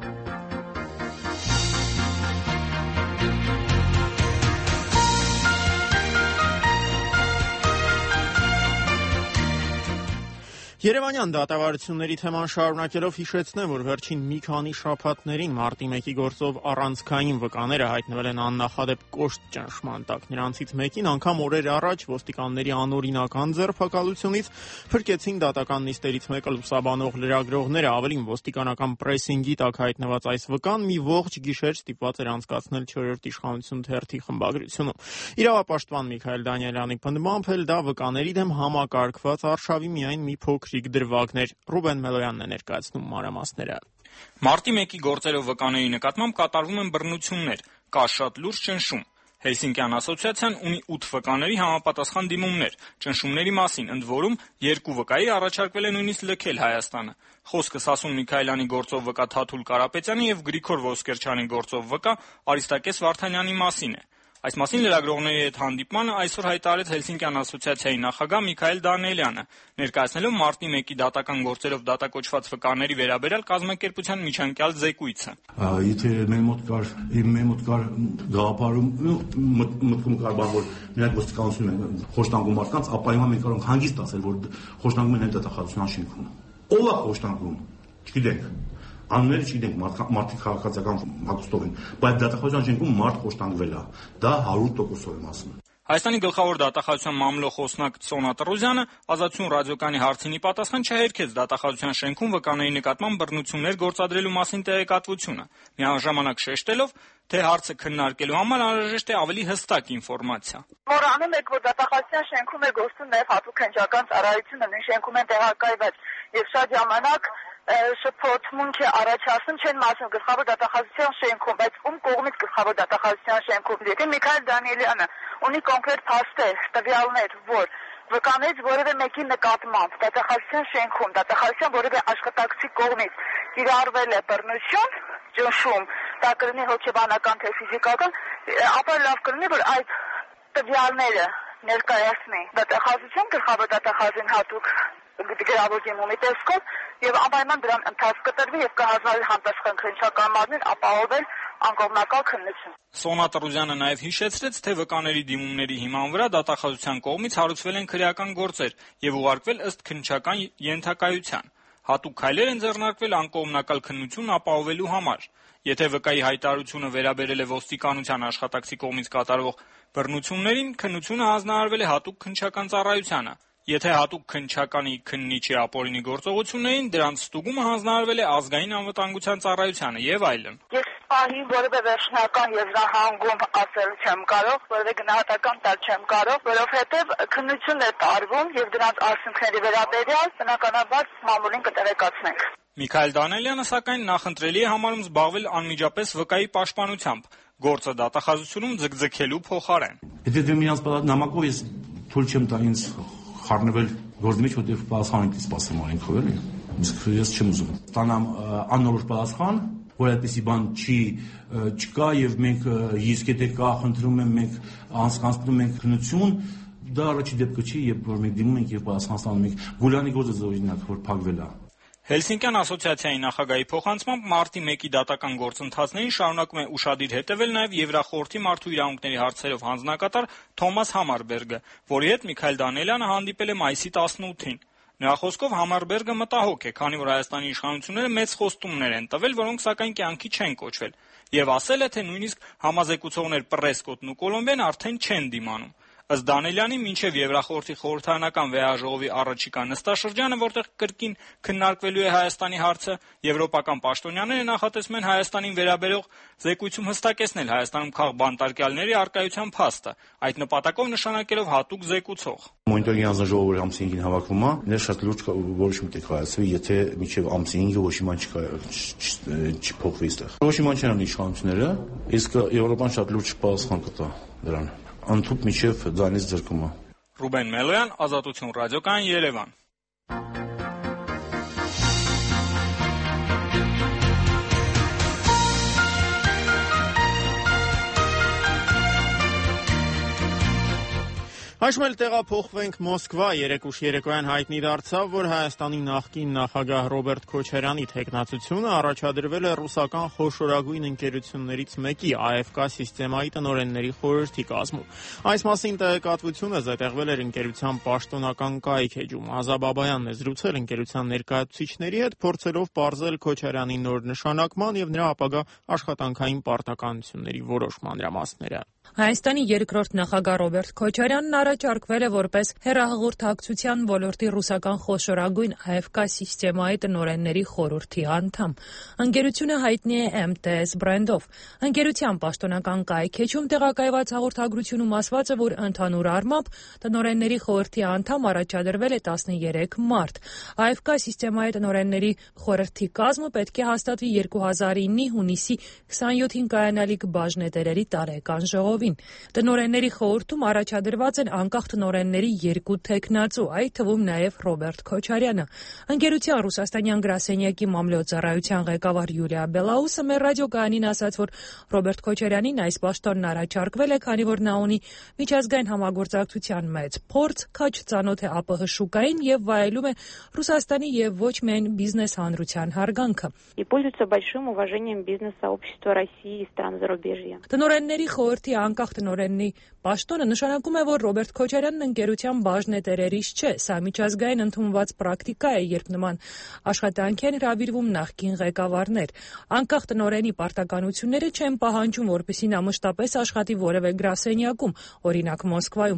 [SPEAKER 1] Երևանյան դատավարությունների թեման շարունակելով հիշեցնեմ, որ վերջին մի քանի շաբաթներին մարտի 1-ի գործով առանցքային վկաները հայտնվել են աննախադեպ կոշտ ճնշման տակ։ Նրանցից մեկին անգամ օրեր առաջ ոստիկանների անօրինական ձերբակալությունից փրկեցին դատական նիստերից մեկը լուսաբանող լրագրողները, ավելին ոստիկանական պրեսինգի տակ հայտնված այս վկան մի ողջ գիշեր ստիպված էր անցկացնել 4-րդ իշխանություն թերթի խմբագրությունում։ Իրավապաշտպան Միքայել Դանիելյանի պնդմամբ էլ դա վկաների դեմ համակարգված արշավի միայն մի փոքր դրվագներ։ Ռուբեն Մելոյանն է ներկայացնում մանրամասները։
[SPEAKER 13] Մարտի 1-ի գործերով վկաների նկատմամբ կատարվում են բռնություններ, կա շատ լուրջ ճնշում։ Հելսինկյան ասոցիացիան ունի 8 վկաների համապատասխան դիմումներ ճնշումների մասին, ընդ որում 2 վկայի առաջարկվել է նույնիսկ լքել Հայաստանը։ Խոսքը Սասուն Միքայելյանի գործով վկա Թաթուլ Կարապետյանի եւ Գրիգոր Ոսկերչյանի գործով վկա Արիստակես Վարդանյանի մասին է։ Այս մասին լրագրողների հետ հանդիպմանը այսօր հայտարարեց Հելսինկյան ասոցիացիայի նախագահ Միքայել Դանիելյանը, ներկայացնելով մարտի 1-ի դատական գործերով դատակոչված վկաների վերաբերյալ կազմակերպության միջանկյալ զեկույցը։
[SPEAKER 8] Եթե մեր մոտ կար գաղափարում մտքում կար բան, որ նրանք ոստիկանությունն են խոշտանգում մարդկանց, ապա հիմա մենք կարող ենք հանգիստ ասել, որ խոշտանգում են դատախազության շենքում։ Ո՞վ է խոշտանգում։ Չգիտենք։ Անունները չգիտենք, մարդիկ քաղաքացիական հագուստով են, բայց դատախազության շենքում մարդ խոշտանգվել է։ Դա 100% եմ ասում։
[SPEAKER 13] Հայաստանի գլխավոր դատախազության մամլոխոսնակ Սոնա Տրուզյանը Ազատություն ռադիոկայանի հարցինի պատասխան չհերքեց դատախազության շենքում վկաների նկատմամբ բռնություններ գործադրելու մասին տեղեկատվությունը, միաժամանակ շեշտելով, թե հարցը քննարկելու համար անհրաժեշտ է ավելի հստակ ինֆորմացիա։
[SPEAKER 14] Մոռանում եք, որ դատախազության շենքում է գործում նաև հատուկ հնչական ծառայությունը, նույն շենքում են տեղակայված եւ շատ ժամանակ շփոթմունք է առաջացնում, չեն մասում գլխավոր դատախազության շենքում, բայց ում կողմից գլխավոր դատախազության շենքում։ Եթե Միքայել Դանիելյանը ունի կոնկրետ փաստեր, տվյալներ, որ վկաներից որևէ մեկի նկատմամբ դատախազության շենքում, դատախազության որևէ աշխատակցի կողմից կիրառվել է բռնություն, ճնշում, դա կլինի հոգեբանական թե ֆիզիկական, ապա լավ կլինի, որ այդ տվյալները ներկայացնի դատախազություն, գլխավոր դատախազին հատուկ գրավոր դիմումի տեսքով եւ անպայման դրան ընթացք կտրվի եւ կհանձնարարվի համապատասխան քննչական մարմին ապահովել անկողմնակալ քննություն։
[SPEAKER 13] Սոնա Տրուզյանը նաև հիշեցրեց, թե վկաների դիմումների հիման վրա դատախազության կողմից հարուցվել են քրեական գործեր եւ ուղարկվել ըստ քննչական ենթակայության։ Հատուկ քայլեր են ձեռնարկվել անկողմնակալ քննություն ապահովելու համար։ Եթե վկայի հայտարարությունը վերաբերել է ոստիկանության աշխատակցի կողմից կատարվող բռնություններին, քննությունը հանձնարարվել է հատուկ քննչական ծառայությանը։ Եթե հատուկ քննչականի քննիչի ապօրինի գործողություններին, դրանց ստուգումը հանձնարարվել է ազգային անվտանգության ծառայությանը եւ այլն։
[SPEAKER 14] Ես պահին որևէ վերջնական եզրահանգում ասել չեմ կարող, որևէ գնահատական տալ չեմ կարող, որովհետեւ քննություն է տարվում եւ դրանց արդյունքների վերաբերյալ բնականաբար մամուլին կտեղեկացնենք։
[SPEAKER 13] Միքայել Դանիելյանը սակայն նախընտրելի է համարում զբաղվել անմիջապես վկայի պաշտպանությամբ, Գործը դատախազությունում ձգձգելու փոխարեն։
[SPEAKER 15] Եթե դու միանց նամակով ես թույլ չեմ տա ինձ խառնվել գործի մեջ, որտեղ պատասխան ինձ սպասեմ այնքով էլի։ Իսկ ես չեմ ուզում։ Ստանամ անորոշ պատասխան, որ այդպեսի բան չկա եւ մենք իսկ եթե կա, խնդրում եմ մենք անցկացնում ենք քննություն, դա առաջի դեպքը չի, երբ որ մենք դիմում ենք եւ պատասխան ստանում ենք։ Գուլյանի գործը օրինակ որ փակվել է։
[SPEAKER 13] Հելսինկյան ասոցիացիայի նախագահի փոխանցմամբ մարտի 1-ի դատական գործընթացներին շարունակում է ուշադիր հետևել նաև Եվրախորհրդի մարդու իրավունքների հարցերով հանձնակատար Թոմաս Համարբերգը, որի հետ Միքայել Դանիելյանը հանդիպել է մայիսի 18-ին։ Նրա խոսքով Համարբերգը մտահոգ է, քանի որ Հայաստանի իշխանությունները մեծ խոստումներ են տվել, որոնք սակայն կյանքի չեն կոչվել, եւ ասել է, թե նույնիսկ համազեկուցողներ Պռեսկոտն ու Կոլոմբիան արդեն չեն դիմանում։ Ըստ Դանիելյանի, մինչև Եվրախորհրդի խորհրդարանական վեհաժողովի առաջիկա նստաշրջանը, որտեղ կրկին քննարկվելու է Հայաստանի հարցը, եվրոպական պաշտոնյաները նախատեսում են Հայաստանին վերաբերող զեկույցում հստակեցնել Հայաստանում քաղբանտարկյալների առկայության փաստը, այդ նպատակով նշանակելով հատուկ զեկուցող։
[SPEAKER 15] Մոնիտորինգի հանձնաժողովը ամսի 5-ին հավաքվում է, ներ շատ լուրջ որոշում պետք է կայացվի, եթե մինչև ամսի 5-ը ոչ մի բան չփոխվի այստեղ։ Ոչ մի բան չեն անի իշխանությունները, իսկ Եվրոպան շատ լուրջ պատասխան կտա դրան։ Անթուփ միջև ձայնից ձրկումը։
[SPEAKER 13] Ռուբեն Մելոյան, Ազատություն ռադիոկայան, Երևան։
[SPEAKER 1] Այժմ էլ տեղափոխվենք Մոսկվա։ Երեկուշ երեկոյան հայտնի դարձավ, որ Հայաստանի նախկին նախագահ Ռոբերտ Քոչարյանի թեկնածությունը առաջադրվել է ռուսական խոշորագույն ընկերություններից մեկի AFK սիստեմայի տնօրենների խորհրդի կազմում։ Այս մասին տեղեկատվությունը զետեղվել էր ընկերության պաշտոնական կայք էջում։ Ազա Բաբայանն է զրուցել ընկերության ներկայացուցիչների հետ, փորձելով պարզել Քոչարյանի նոր նշանակման եւ նրա ապագա աշխատանքային պարտականությունների որոշ մանրամասները։
[SPEAKER 16] Հայաստանի երկրորդ նախագահ Ռոբերտ Քոչարյանն առաջարկվել է որպես հեռահաղորդակցության ոլորտի ռուսական խոշորագույն AFK սիստեմայի տնօրենների խորհրդի անդամ։ Ընկերությունը հայտնի է MTS բրենդով։ Ընկերության պաշտոնական կայքեջում տեղակայված հաղորդագրությունում ասված է, որ ընդհանուր առմամբ տնօրենների խորհրդի անդամ առաջադրվել է 13 մարդ։ AFK սիստեմայի տնօրենների խորհրդի կազմը պետք է հաստատվի 2009-ի հունիսի 27-ին կայանալիք բաժնետերերի տարեկան ժողովին։ Տնօրենների խորհրդում առաջադրված են անկախ տնօրենների 2 թեկնածու, այդ թվում նաև Ռոբերտ Քոչարյանը։ Ընկերության ռուսաստանյան գրասենյակի մամլոյցարայության ղեկավար Յուլիա Բելաուսը մեր ռադիոկայանին ասաց, որ Ռոբերտ Քոչարյանին այս պաշտոնն առաջարկվել է, քանի որ նա ունի միջազգային համագործակցության մեծ փորձ, քաջ ծանոթ է ԱՊՀ շուկային եւ վայելում է Ռուսաստանի եւ ոչ միայն բիզնես հանրության հարգանքը։ Տնօրենների խորհրդի անկախ տնօրենի պաշտոնը նշանակում է, որ Ռոբերտ Քոչարյանն ընկերության բաժնետերերից չէ։ Սա միջազգային ընդունված պրակտիկա է, երբ նման աշխատանքի են հրավիրվում նախկին ղեկավարներ։ Անկախ տնօրենի պարտականությունները չեն պահանջում, որպեսզի նա մշտապես աշխատի որևէ գրասենյակում, օրինակ Մոսկվայում։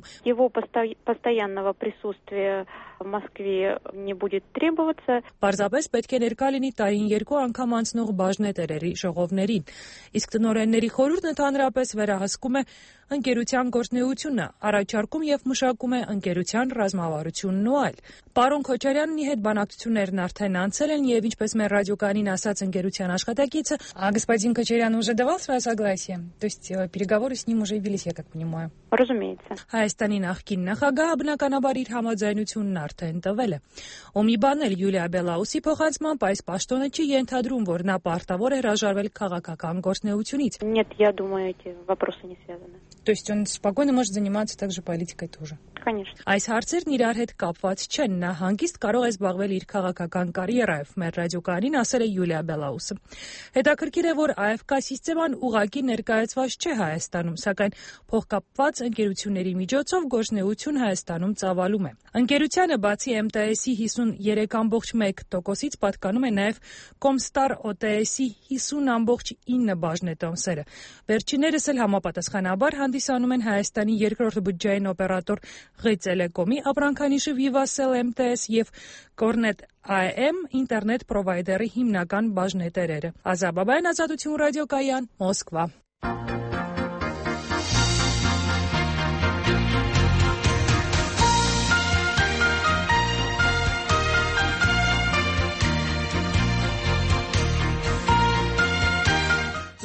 [SPEAKER 16] Պարզապես պետք է ներկա լինի տարին 2 անգամ անցնող բաժնետերերի ժողովներին։ Իսկ տնօրենների խորհուրդն ընդհանրապես վերահսկում է ընկերության գործունեությունը, առաջարկում եւ մշակում է ընկերության ռազմավարությունն ու այլ։ Պարոն Քոչարյանն հետ բանակցություններն արդեն անցել են եւ ինչպես մեր ռադիոկայանին ասաց ընկերության աշխատակիցը, господин Քոչարյան уже давал свое согласие, то есть переговоры с ним уже велись, я как понимаю. Разумеется. Հայաստանի նախկին նախագահը բնականաբար իր համաձայնությունն արդեն տվել է։ Ու մի բան էլ Յուլիա Բելաուսի փոխանցմամբ այս պաշտոնը չի ենթադրում, որ նա պարտավոր է հրաժարվել քաղաքական գործունեությունից։ Нет, я думаю, эти вопросы не связаны. То есть он спокойно может заниматься также политикой тоже. Конечно. Այս հարցերն իրար հետ կապված չեն, նա հանգիստ կարող է զբաղվել իր քաղաքական կարիերայով, մեր ռադիոկայանին ասել է Յուլիա Բելաուսը։ Հետաքրքիր է, որ AFK սիստեման ուղղակի ներկայացված չէ Հայաստանում, սակայն փոխկապված ընկերությունների միջոցով գործունեություն Հայաստանում ծավալում է։ Ընկերությանը բացի MTS-ի 53.1%-ից պատկանում է նաև Comstar OTS-ի 50.9 բաժնետոմսերը։ Վերջիններս էլ համապատասխանաբար հանդիսանում են Հայաստանի երկրորդ բջջային օպերատոր Ղ-Տելեկոմի ապրանքանիշը Vivacell MTS եւ Cornet AM ինտերնետ պրովայդերի հիմնական բաժնետերերը։ Ազա Բաբայան, Ազատություն ռադիոկայան, Մոսկվա։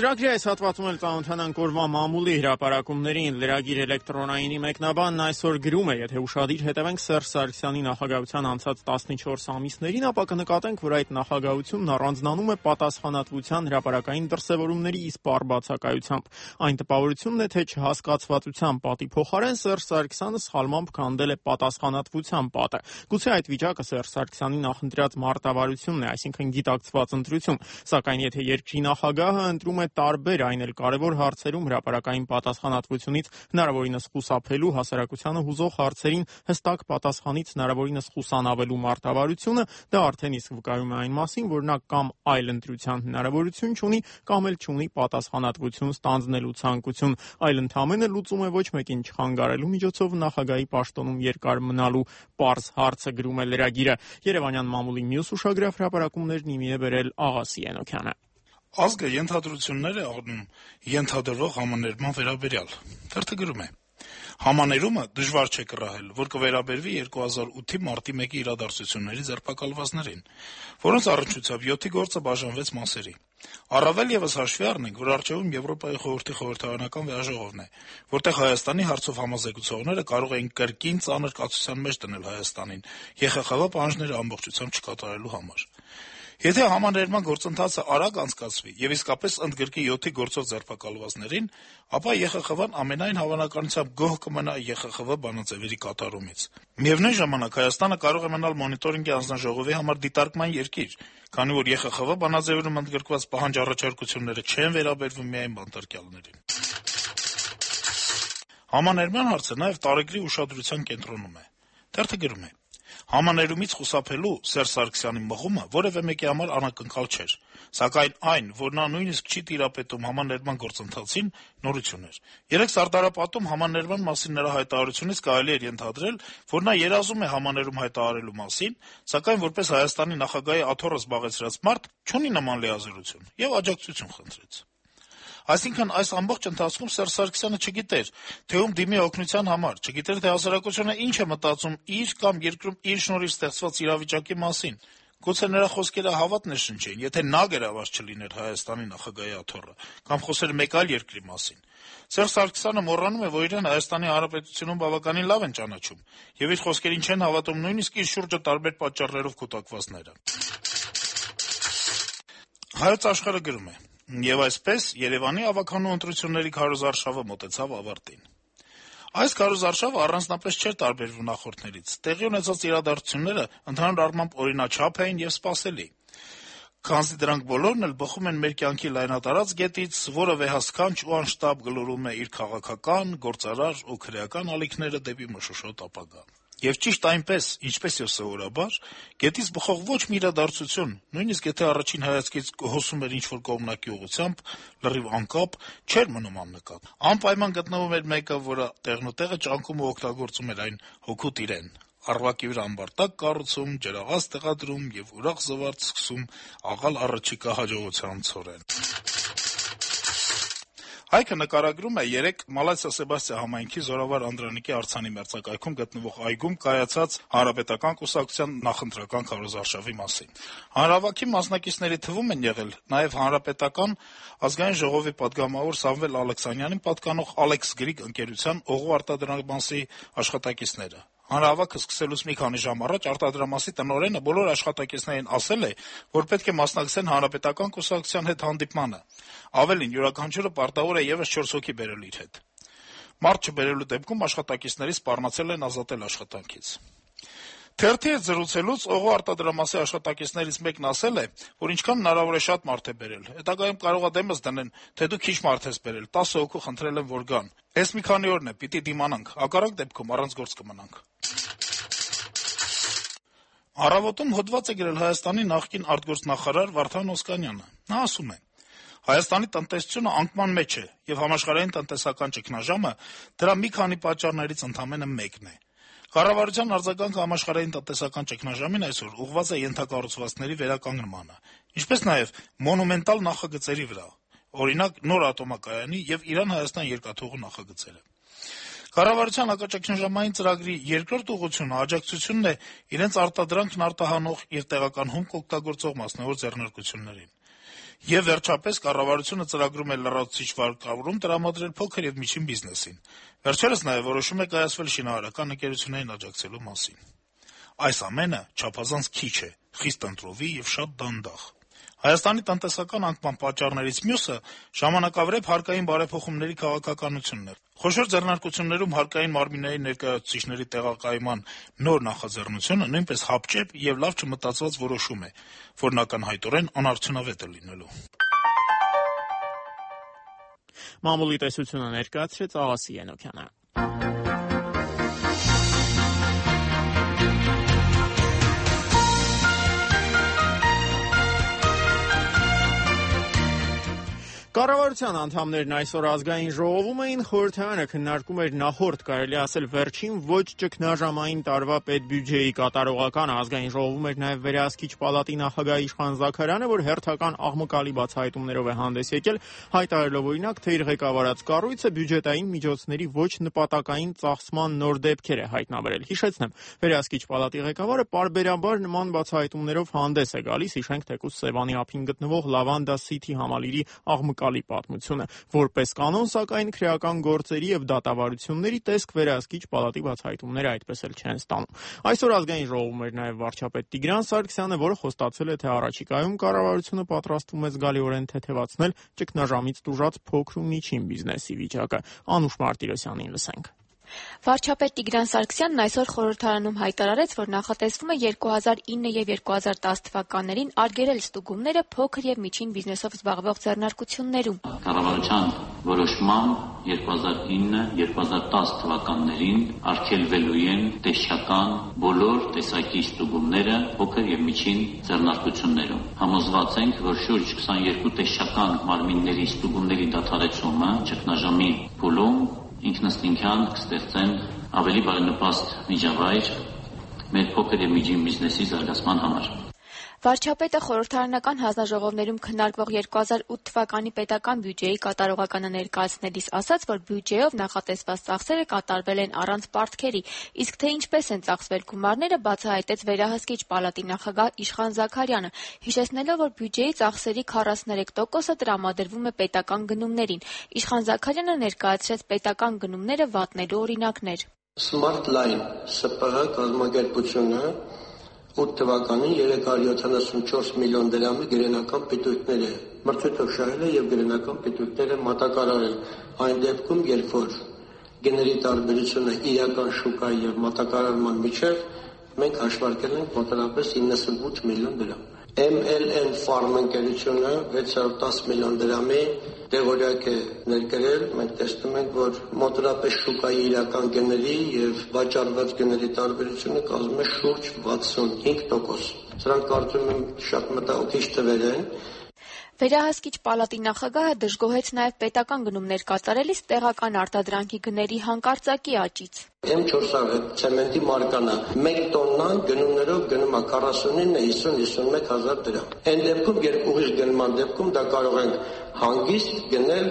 [SPEAKER 1] Ծրագրի այս հատվածում էլ ծանոթանանք օրվա մամուլի հրապարակումներին։ Լրագիր էլեկտրոնայինի մեկնաբանն այսօր գրում է, եթե ուշադիր հետևենք Սերժ Սարգսյանի նախագահության անցած 14 ամիսներին, ապա կնկատենք, որ այդ նախագահությունն առանձնանում է պատասխանատվության հրապարակային դրսևորումների իսպառ բացակայությամբ։ Այն տպավորությունն է, թե չհասկացվածության պատի փոխարեն Սերժ Սարգսյանը սխալմամբ քանդել է պատասխանատվության պատը։ Գուցե այդ վիճակը Սերժ Սարգսյանի նախընտրած մարտավարությունն է, այսինքն գիտակցված ընտրություն, սակայն եթե երկրի նախագահը ընտրում է տարբեր, այն էլ կարևոր հարցերում հրապարակային պատասխանատվությունից հնարավորինս խուսափելու, հասարակությանը հուզող հարցերին հստակ պատասխանից հնարավորինս խուսանավելու մարտավարությունը, դա արդեն իսկ վկայում է այն մասին, որ նա կամ այլ ընտրության հնարավորություն չունի, կամ էլ չունի պատասխանատվություն ստանձնելու ցանկություն, այլ ընդամենը լուծում է ոչ մեկին չխանգարելու միջոցով նախագահի պաշտոնում երկար մնալու պարզ հարցը, գրում է լրագիրը։ Երևանյան մամուլի մյուս ուշագրավ հրապարակումներն իմի է բերել Աղասի Ենոքյանը։
[SPEAKER 17] Ազգը ենթադրություններ է առնում ենթադրվող համաներման վերաբերյալ։ Թերթը գրում է. Համաներումը դժվար չէ կռահել, որ կվերաբերվի 2008-ի մարտի 1-ի իրադարձությունների ձերբակալվածներին, որոնց առնչությամբ 7-ի գործը բաժանվեց մասերի։ Առավել եւս հաշվի առնենք, որ առջևում Եվրոպայի խորհրդի խորհրդարանական վեաժողովն է, որտեղ Հայաստանի հարցով համազեկուցողները կարող էին կրկին ծանր կացության մեջ դնել Հայաստանին ԵԽԽՎ պահանջները ամբողջությամբ չկատարելու համար։ Եթե համաներման գործընթացը արագ անցկացվի եւ իսկապես ընդգրկի 7-ի գործով ձերբակալվածներին, ապա ԵԽԽՎ-ն ամենայն հավանականությամբ գոհ կմնա ԵԽԽՎ բանաձևերի կատարումից։ Միևնույն ժամանակ Հայաստանը կարող է մնալ մոնիտորինգի անձնաժողովի համար դիտարկման երկիր, քանի որ ԵԽԽՎ բանաձևերում ընդգրկված պահանջ-առաջարկությունները չեն վերաբերվում միայն բանտարկյալներին։ Համաներման հարցը նաեւ տարեգրի ուշադրության կենտրոնում է։ Թերթը գրում է. Համաներումից խուսափելու Սերժ Սարգսյանի մղումը որևէ մեկի համար անակնկալ չէր, սակայն այն, որ նա նույնիսկ չի տիրապետում համաներման գործընթացին, նորություն էր։ Երեկ Սարդարապատում համաներման մասին նրա հայտարարությունից կարելի էր ենթադրել, որ նա երազում է համաներում հայտարարելու մասին, սակայն որպես Հայաստանի նախագահի աթոռը զբաղեցրած մարդ չունի նման լիազորություն եւ աջակցություն խնդրեց։ Այսինքն այս ամբողջ ընթացքում Սերժ Սարգսյանը չգիտեր, թե ում դիմի օգնության համար, չգիտեր, թե հասարակությունը ինչ է մտածում իր կամ երկրում իր շնորհիվ ստեղծված իրավիճակի մասին։ Գուցե նրա խոսքերը հավատ ներշնչեին, եթե նա գրաված չլիներ Հայաստանի նախագահի աթոռը, կամ խոսեր մեկ այլ երկրի մասին։ Սերժ Սարգսյանը մոռանում է, որ իրեն Հայաստանի Հանրապետությունում բավականին լավ են ճանաչում, եւ իր խոսքերին չեն հավատում նույնիսկ իր շուրջը տարբեր պատճառներով կուտակվածները։ Հայոց Աշխարհը գրում է. Եվ այսպես Երևանի ավագանու ընտրությունների քարոզարշավը մոտեցավ ավարտին։ Այս քարոզարշավը առանձնապես չէր տարբերվում նախորդներից։ Տեղի ունեցած իրադարձությունները ընդհանուր առմամբ օրինաչափ էին եւ սպասելի։ Քանզի դրանք բոլորն էլ բխում են մեր կյանքի լայնատարած գետից, որը վեհասքանչ ու անշտապ գլորում է իր քաղաքական, գործարար ու քրեական ալիքները դեպի մշուշոտ ապագա։ Եվ ճիշտ այնպես, ինչպես եւ սովորաբար, գետից բխող ոչ մի իրադարձություն, նույնիսկ եթե առաջին հայացքից հոսում էր ինչ-որ կողմնակի ուղղությամբ, լրիվ անկապ, չէր մնում աննկատ։ Անպայման գտնվում էր մեկը, որը տեղնուտեղը ճանկում ու օգտագործում էր այն հոգուտ իրեն։ Առվակի վրա ամբարտակ կառուցում, ջրաղաց տեղադրում եւ ուրախ զվարթ սկսում աղալ առաջիկա հաջողության ցորեն։ Հայքը նկարագրում է 3 Մալացիա Սեբաստիա համայնքի Զորավար Անդրանիկի արձանի մերձակայքում գտնվող այգում կայացած Հանրապետական կուսակցության նախընտրական քարոզարշավի մասին։ Հանրահավաքի մասնակիցների թվում են եղել նաև Հանրապետական ազգային ժողովի պատգամավոր Սամվել Ալեքսանյանին պատկանող Ալեքս Գրիգ ընկերության օղու արտադրամասի աշխատակիցները։ Հանրահավաքը սկսելուց մի քանի ժամ առաջ արտադրամասի տնօրենը բոլոր աշխատակիցներին ասել է, որ պետք է մասնակցեն Հանրապետական կուսակցության հետ հանդիպմանը։ Ավելին, յուրաքանչյուրը պարտավոր է եւս 4 հոգի բերել իր հետ։ Մարդ չբերելու դեպքում աշխատակիցների սպառնացել են ազատել աշխատանքից։ Թերթի հետ զրուցելուց օղու արտադրամասի աշխատակիցներից մեկն ասել է, որ ինչքան հնարավոր է շատ մարդ է բերել։ Հետագայում կարող է դեմս դնեն, թե դու քիչ մարդ ես բերել, 10 հոգու խնդրել են, որ գան։ Էս մի քանի օրն է, պիտի դիմանանք, հակառակ դեպքում առանց գործ կմնանք։ Առավոտում հոդված է գրել Հայաստանի նախկին արտգործնախարար Վարդան Օսկանյանը։ Նա ասում է. Հայաստանի տնտեսությունը անկման մեջ է, եւ համաշխարհային տնտեսական ճգնաժամը դրա մի քանի պատճառներից ընդամենը մեկն է։ Կառավարության արձագանքը համաշխարհային տնտեսական ճգնաժամին այսօր ուղղված է ենթակառուցվածքների վերականգնմանը, ինչպես նաեւ մոնումենտալ նախագծերի վրա, օրինակ նոր ատոմակայանի եւ Իրան-Հայաստան երկաթուղու նախագծերը։ Կառավարության հակաճգնաժամային ծրագրի երկրորդ ուղղությունը աջակցությունն է իրենց արտադրանքն արտահանող եւ տեղական հումք օգտագործող մասնավոր ձեռնարկություններին։ Եվ վերջապես կառավարությունը ծրագրում է լրացուցիչ վարկավորում տրամադրել փոքր եւ միջին բիզնեսին։ Վերջերս նաեւ որոշում է կայացվել շինարարական ընկերություններին աջակցելու մասին։ Այս ամենը չափազանց քիչ է, խիստ ընտրովի եւ շատ դանդաղ։ Հայաստանի տնտեսական անկման պատճառներից մյուսը ժամանակավրեպ հարկային բարեփոխումների քաղաքականությունն է։ Խոշոր ձեռնարկություններում հարկային մարմինների ներկայացուցիչների տեղակայման նոր նախաձեռնությունը նույնպես հապճեպ եւ լավ չմտածված որոշում է, որն ակնհայտորեն անարդյունավետ է լինելու։
[SPEAKER 1] Մամուլի տեսությունը ներկայացրեց Աղասի Ենոքյանը։ Կառավարության անդամներն այսօր ազգային ժողովում էին, խորհրդարանը քննարկում էր նախորդ, կարելի ասել վերջին ոչ ճգնաժամային տարվա պետբյուջեի կատարողականը։ Ազգային ժողովում էր նաև վերահսկիչ պալատի նախագահ Իշխան Զաքարյանը, որ հերթական աղմկալի բացահայտումներով է հանդես եկել, հայտարարելով օրինակ, թե իր ղեկավարած կառույցը բյուջետային միջոցների ոչ նպատակային ծախսման նոր դեպքեր է հայտնաբերել։ Հիշեցնեմ, վերահսկիչ պալատի ղեկավարը պարբերաբար նման բացահայտումներով հանդես է գալիս, հիշենք թեկուզ Սևանի ափին գտնվող Լավանդա Սիթի համալիրի աղմկալի պատմությունը։ Որպես կանոն, սակայն քրեական գործերի եւ դատավարությունների տեսք վերահսկիչ պալատի բացահայտումները այդպես էլ չեն ստանում։ Այսօր ազգային ժողովում էր նաեւ վարչապետ Տիգրան Սարգսյանը, որը խոստացել է, թե առաջիկայում կառավարությունը պատրաստվում է զգալիորեն թեթևացնել ճգնաժամից տուժած փոքր ու միջին բիզնեսի վիճակը։ Անուշ Մարտիրոսյանին լսենք։
[SPEAKER 10] Վարչապետ Տիգրան Սարգսյանն այսօր խորհրդարանում հայտարարեց, որ նախատեսվում է 2009 եւ 2010 թվականներին արգելել ստուգումները փոքր եւ միջին բիզնեսով զբաղվող ձեռնարկություններում։
[SPEAKER 18] Կառավարության որոշմամբ 2009-2010 թվականներին արգելվելու են տեսչական բոլոր տեսակի ստուգումները փոքր եւ միջին ձեռնարկություններում։ Համոզված ենք, որ շուրջ 22 տեսչական մարմինների ստուգումների դադարեցումը ճգնաժամի փուլում ինքնըստինքյան կստեղծեն ավելի բարենպաստ միջավայր մեր փոքր եւ միջին բիզնեսի զարգացման համար։
[SPEAKER 10] Վարչապետը խորհրդարանական հանձնաժողովներում քննարկվող 2008 թվականի պետական բյուջեի կատարողականը ներկայացնելիս ասաց, որ բյուջեով նախատեսված ծախսերը կատարվել են առանց պարտքերի, իսկ թե ինչպես են ծախսվել գումարները, բացահայտեց վերահսկիչ պալատի նախագահ Իշխան Զաքարյանը, հիշեցնելով, որ բյուջեի ծախսերի 43%-ը տրամադրվում է պետական գնումներին։ Իշխան Զաքարյանը ներկայացրեց պետական գնումները վատնելու օրինակներ։
[SPEAKER 19] Smart Line ՍՊՀ կազմակերպությունը 8 թվականին 374 միլիոն դրամի գերենական պետույթներ է մրցույթով շահել եւ գերենական պետույթները մատակարարել։ Այն դեպքում, երբ որ գների տարբերությունը իրական շուկայի եւ մատակարարման միջև մենք հաշվարկել ենք մոտավորապես 98 միլիոն դրամ։ MLN Farm ընկերությունը 610 միլիոն դրամի տեղորյակ է ներկրել, մենք տեսնում ենք, որ մոտավորապես շուկայի իրական գների եւ վաճառված գների տարբերությունը կազմում է շուրջ 65%։ Սրանք կարծում եմ շատ մտահոգիչ թվեր են։
[SPEAKER 10] Վերահսկիչ պալատի նախագահը դժգոհեց նաև պետական գնումներ կատարելիս տեղական արտադրանքի գների հանկարծակի աճից։
[SPEAKER 19] M400 ցեմենտի մարկանա 1 տոննան գնումներով գնում է 49-50-51 հազար դրամ։ Այն դեպքում, երբ ուղիղ գնման դեպքում դա կարող ենք հանգիստ գնել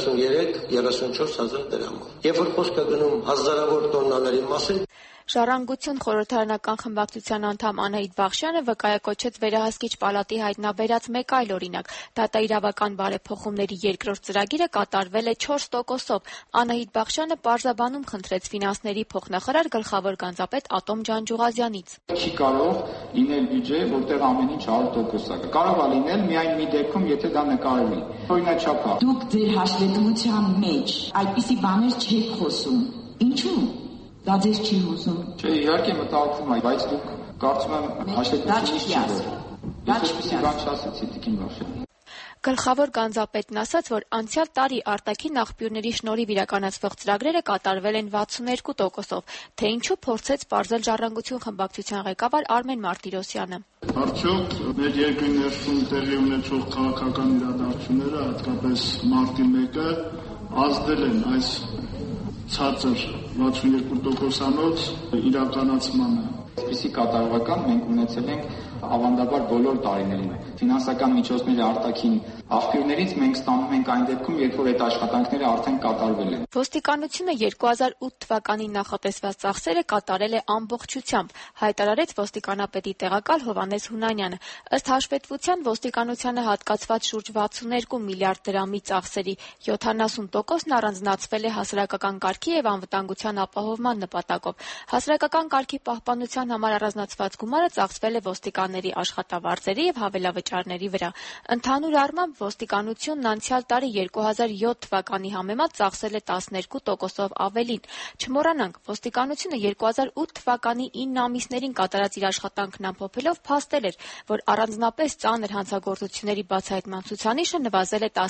[SPEAKER 19] 33-34 հազար դրամով։ Երբ որ խոսքը գնում հազարավոր տոննաների մասին,
[SPEAKER 10] Ժառանգություն խորհրդարանական խմբակցության անդամ Անահիտ Բախշյանը վկայակոչեց վերահսկիչ պալատի հայտնաբերած մեկ այլ օրինակ։ Դատաիրավական բարեփոխումների երկրորդ ծրագիրը կատարվել է 4%-ով։ Անահիտ Բախշյանը պարզաբանում խնդրեց ֆինանսների փոխնախարար գլխավոր գանձապետ Ատոմ Ջանջուղազյանից։
[SPEAKER 20] Չի կարող լինել բյուջե, որտեղ ամեն ինչ 100% է։ Կարող է լինել միայն մի դեպքում, եթե դա նկարելի։ Օրինաչափ։
[SPEAKER 21] Դուք ձեր հաշվետվության մեջ այդպիսի բաներ չեք խոսում։ Ինչու՞։ Դա ձեզ չի հուզում։
[SPEAKER 20] Չէ, իհարկե մտահոգվում եմ, բայց դուք կարծում եմ հաշվետվությունից չի որ։ Ես այսպեսի բան չասեցի Տիկին Բախշյան։
[SPEAKER 10] Գլխավոր գանձապետն ասաց, որ անցյալ տարի արտաքին աղբյուրների շնորհիվ իրականացվող ծրագրերը կատարվել են 62%-ով, թե ինչու փորձեց պարզել Ժառանգություն խմբակցության ղեկավար Արմեն Մարտիրոսյանը։
[SPEAKER 22] Արդյոք մեր երկրի ներսում տեղի ունեցող քաղաքական իրադարձությունները, հատկապես մարտի 1-ը, ազդել են այս ցածր 62%-անոց իրականացմանը։
[SPEAKER 20] Այսպիսի կատարողական մենք ունեցել ենք ավանդաբար բոլոր տարիներին։ Ֆինանսական միջոցների արտաքին աղբյուրներից մենք ստանում ենք այն դեպքում, երբ որ այդ աշխատանքները արդեն կատարվել են։
[SPEAKER 10] Ոստիկանությունը 2008 թվականին նախատեսված ծախսերը կատարել է ամբողջությամբ, հայտարարեց ոստիկանապետի տեղակալ Հովհաննես Հունանյանը։ Ըստ հաշվետվության ոստիկանությանը հատկացված շուրջ 62 միլիարդ դրամի ծախսերի 70%-ն առանձնացվել է հասարակական կարգի եւ անվտանգության ապահովման նպատակով։ Հասարակական կարգի պահպանության համար առանձնացված գումարը ծախսվել է ոստիկանների աշխատավարձերի եւ հավելավճարների վրա։ Ընդհանուր առմամբ ոստիկանությունն անցյալ տարի 2007 թվականի համեմատ ծախսել է 12%-ով ավելին։ Չմոռանանք, ոստիկանությունը 2008 թվականի 9 ամիսներին կատարած իր աշխատանքն ամփոփելով փաստել էր, որ առանձնապես ծանր հանցագործությունների բացահայտման ցուցանիշը նվազել է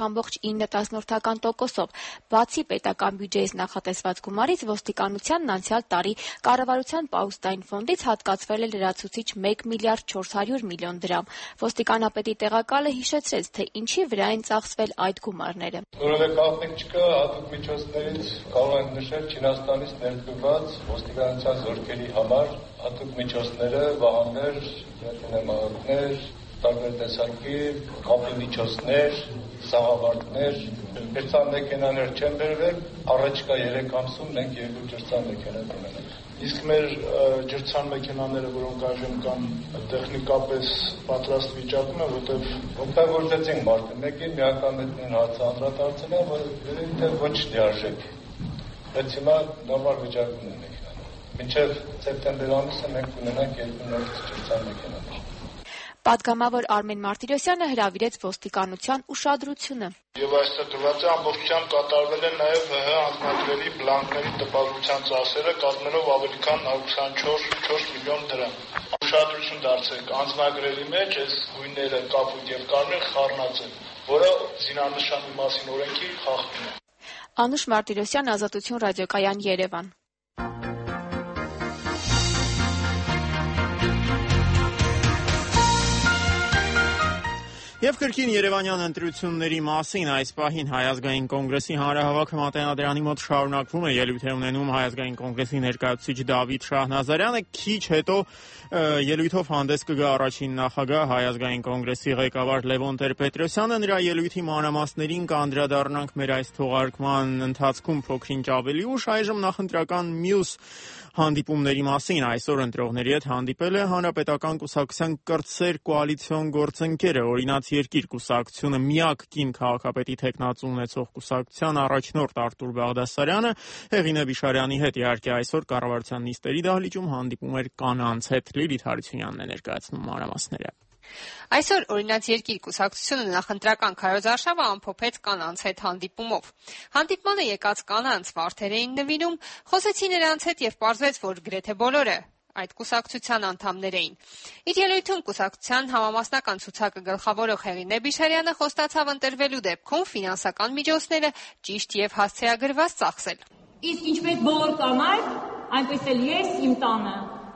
[SPEAKER 10] 13.9%-ով։ Բացի պետական բյուջեից նախատեսված գումարից, ոստիկանությանն անցյալ տարի կառավարության պահուստային ֆոնդից հատկացվել է լրացուցիչ 1 միլիարդ 400 միլիոն դրամ։ Ոստիկանապետի տեղակալը հիշեցրեց, թե ինչի վրա են ծախսվել այդ գումարները։
[SPEAKER 2] Որովհետև գաղտնիք չկա, հատուկ միջոցներից կարող են նշել Չինաստանից ներգրված ոստիկանության զորքերի համար հատուկ միջոցները, վահաններ, մահակներ, տարբեր տեսակի կապի միջոցներ, սաղավարտներ, ջրծանմեքենաներ չեն բերվել, առաջիկա 3 ամսում մենք 2 ջրծանմեքենա կունենանք։ Իսկ մեր ջրծանմեքենաները, որոնք այժմ կան տեխնիկապես պատրաստ վիճակում են, որտեղ օգտագործեցինք մարտի 1-ին, միակամետներին հարցը անդրադարձել են, որ երևի թե ոչ լիարժեք։ Բայց հիմա նորմալ վիճակում են մեքենաները։ Մինչև սեպտեմբեր ամիսը մենք կունենանք 2 նոր ջրծանմեքենաներ։
[SPEAKER 10] Պատգամավոր Արմեն Մարտիրոսյանը հրավիրեց ոստիկանության ուշադրությունը։
[SPEAKER 22] Եվ այստեղ գրված է ամբողջությամբ կատարվել են նաև ՀՀ անձնագրերի բլանկների տպագրության ծախսերը, կազմելով ավելի քան 124 միլիոն դրամ։ Ուշադրություն դարձրեք անձնագրերի մեջ այս գույները կապույտ եւ կարմիր խառնած են, որը զինանշանի մասին օրենքի խախտում է։
[SPEAKER 10] Անուշ Մարտիրոսյան, Ազատություն ռադիոկայան, Երևան։
[SPEAKER 1] Եվ կրկին Երևանյան ընտրությունների մասին այս պահին Հայ ազգային կոնգրեսի հանրահավաքը Մատենադարանի մոտ շարունակվում է, ելույթ է ունենում Հայ ազգային կոնգրեսի ներկայացուցիչ Դավիթ Շահնազարյանը, քիչ հետո ելույթով հանդես կգա առաջին նախագահ Հայ ազգային կոնգրեսի ղեկավար Լևոն Տեր-Պետրոսյանը, նրա ելույթի մանրամասներին կանդրադառնանք մեր այս թողարկման ընթացքում փոքրինչ ավելի ուշ, այժմ նախընտրական մյուս հանդիպումների մասին այսօր ընտրողների հետ հանդիպել է Հանրապետական կուսակցության կրտսեր կոալիցիոն գործընկերը, Օրինաց երկիր կուսակցությունը միակ կին քաղաքապետի թեկնածու ունեցող կուսակցության առաջնորդ Արտուր Բաղդասարյանը, Հեղինե Բիշարյանի հետ իհարկե այսօր կառավարության նիստերի դահլիճում հանդիպում էր կանանց հետ։ Լիլիթ Հարությունյանն է ներկայացնում մանրամասները։
[SPEAKER 3] Այսօր Օրինաց երկիր կուսակցությունը նախընտրական քարոզարշավը ամփոփեց կանանց հետ հանդիպումով։ Հանդիպմանը եկած կանանց վարդեր էին նվիրում, խոսեցին նրանց հետ եւ պարզվեց, որ գրեթե բոլորը այդ կուսակցության անդամներ էին։ Իր ելույթում կուսակցության համամասնական ցուցակը գլխավորող Հեղինե Բիշարյանը խոստացավ ընտրվելու դեպքում ֆինանսական միջոցները ճիշտ եւ հասցեագրված ծախսել։
[SPEAKER 23] Իսկ ինչպես բոլոր կանայք, այնպես էլ ես իմ տանը